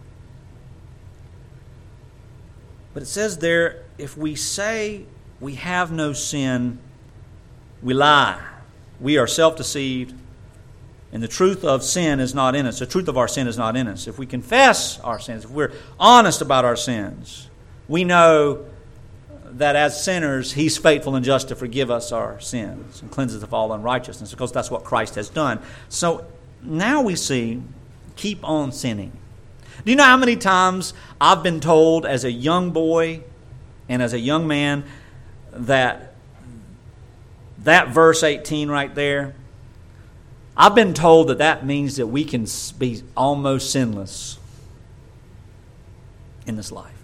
Speaker 1: But it says there, if we say we have no sin, we lie. We are self-deceived, and the truth of sin is not in us. The truth of our sin is not in us. If we confess our sins, if we're honest about our sins, we know that as sinners, He's faithful and just to forgive us our sins and cleanse us of all unrighteousness, because that's what Christ has done. So now we see, keep on sinning. Do you know how many times I've been told as a young boy and as a young man that verse 18 right there, I've been told that means that we can be almost sinless in this life.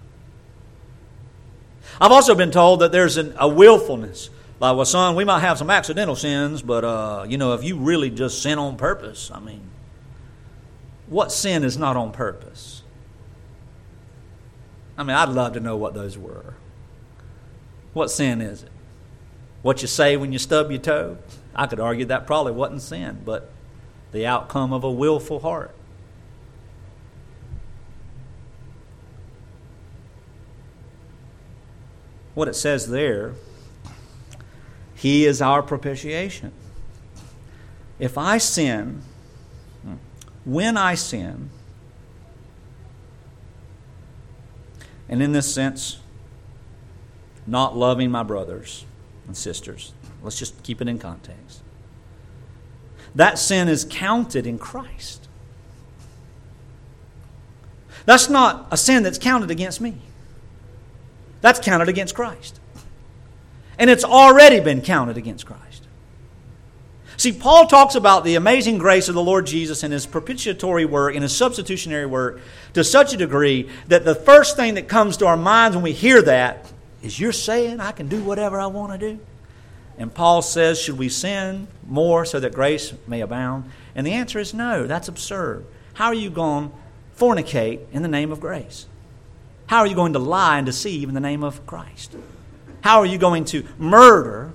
Speaker 1: I've also been told that there's a willfulness. Like, well, son, we might have some accidental sins, but, if you really just sin on purpose, I mean, what sin is not on purpose? I mean, I'd love to know what those were. What sin is it? What you say when you stub your toe? I could argue that probably wasn't sin, but the outcome of a willful heart. What it says there, He is our propitiation. If I sin, when I sin, and in this sense, not loving my brothers and sisters, let's just keep it in context, that sin is counted in Christ. That's not a sin that's counted against me. That's counted against Christ. And it's already been counted against Christ. See, Paul talks about the amazing grace of the Lord Jesus and His propitiatory work and His substitutionary work to such a degree that the first thing that comes to our minds when we hear that is, you're saying I can do whatever I want to do? And Paul says, should we sin more so that grace may abound? And the answer is no. That's absurd. How are you going to fornicate in the name of grace? How are you going to lie and deceive in the name of Christ? How are you going to murder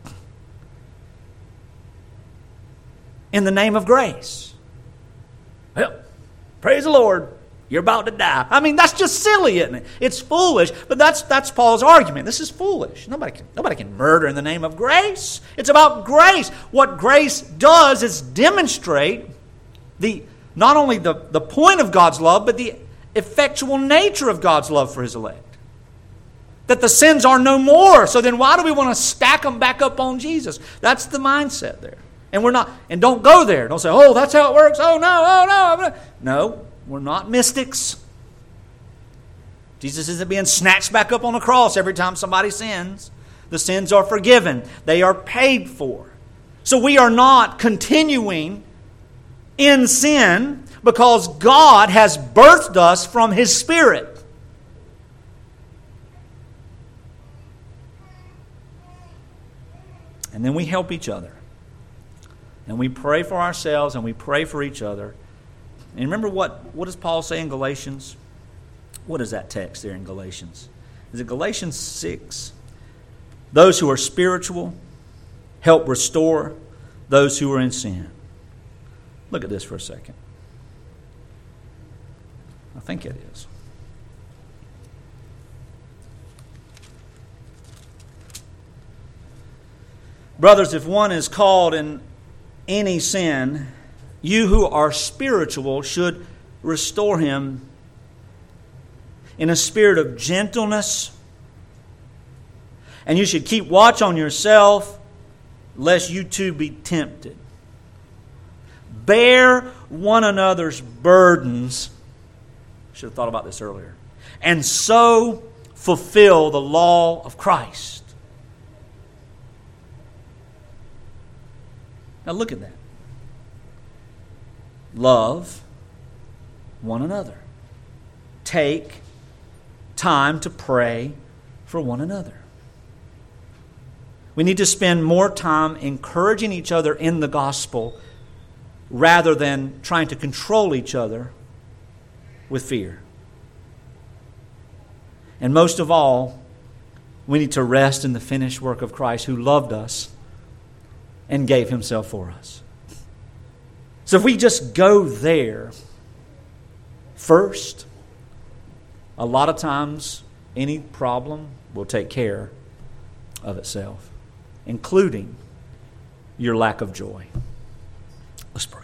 Speaker 1: in the name of grace? Well, praise the Lord, you're about to die. I mean, that's just silly, isn't it? It's foolish, but that's Paul's argument. This is foolish. Nobody can murder in the name of grace. It's about grace. What grace does is demonstrate not only the point of God's love, but the effectual nature of God's love for His elect. That the sins are no more. So then why do we want to stack them back up on Jesus? That's the mindset there. And don't go there. Don't say, oh, that's how it works. Oh, no. No, we're not mystics. Jesus isn't being snatched back up on the cross every time somebody sins. The sins are forgiven. They are paid for. So we are not continuing in sin because God has birthed us from His Spirit. And then we help each other. And we pray for ourselves and we pray for each other. And remember what does Paul say in Galatians? What is that text there in Galatians? Is it Galatians 6? Those who are spiritual help restore those who are in sin. Look at this for a second. I think it is. Brothers, if one is caught in any sin, you who are spiritual should restore him in a spirit of gentleness. And you should keep watch on yourself, lest you too be tempted. Bear one another's burdens. Should have thought about this earlier. And so fulfill the law of Christ. Now look at that. Love one another. Take time to pray for one another. We need to spend more time encouraging each other in the gospel rather than trying to control each other with fear. And most of all, we need to rest in the finished work of Christ who loved us and gave Himself for us. So if we just go there first, a lot of times any problem will take care of itself, including your lack of joy. Let's pray.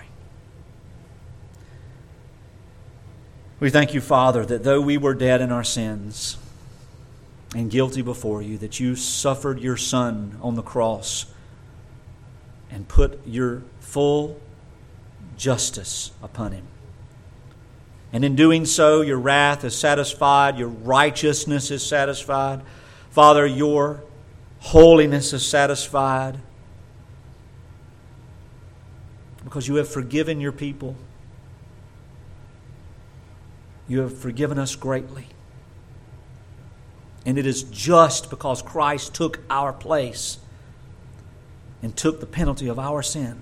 Speaker 1: We thank You, Father, that though we were dead in our sins and guilty before You, that You suffered Your Son on the cross and put Your full justice upon Him. And in doing so, Your wrath is satisfied, Your righteousness is satisfied. Father, Your holiness is satisfied because You have forgiven Your people. You have forgiven us greatly. And it is just because Christ took our place and took the penalty of our sin.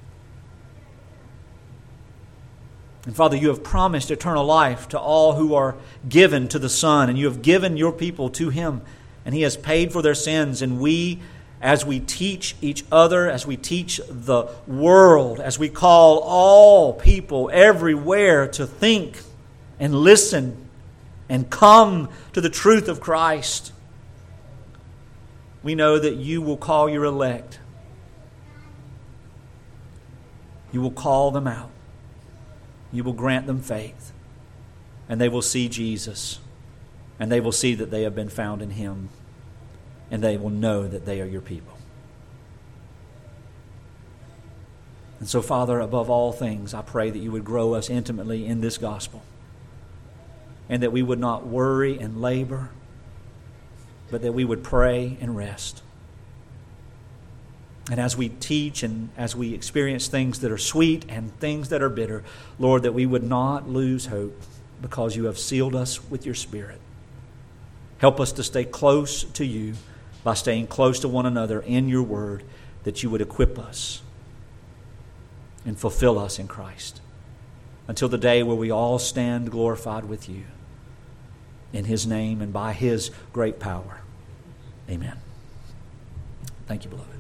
Speaker 1: And Father, You have promised eternal life to all who are given to the Son, and You have given Your people to Him, and He has paid for their sins. And we, as we teach each other, as we teach the world, as we call all people everywhere to think and listen and come to the truth of Christ, we know that You will call Your elect. You will call them out. You will grant them faith. And they will see Jesus. And they will see that they have been found in Him. And they will know that they are Your people. And so, Father, above all things, I pray that You would grow us intimately in this gospel. And that we would not worry and labor, but that we would pray and rest. And as we teach and as we experience things that are sweet and things that are bitter, Lord, that we would not lose hope because You have sealed us with Your Spirit. Help us to stay close to You by staying close to one another in Your Word, that You would equip us and fulfill us in Christ until the day where we all stand glorified with You. in His name and by His great power. Amen. Thank you, beloved.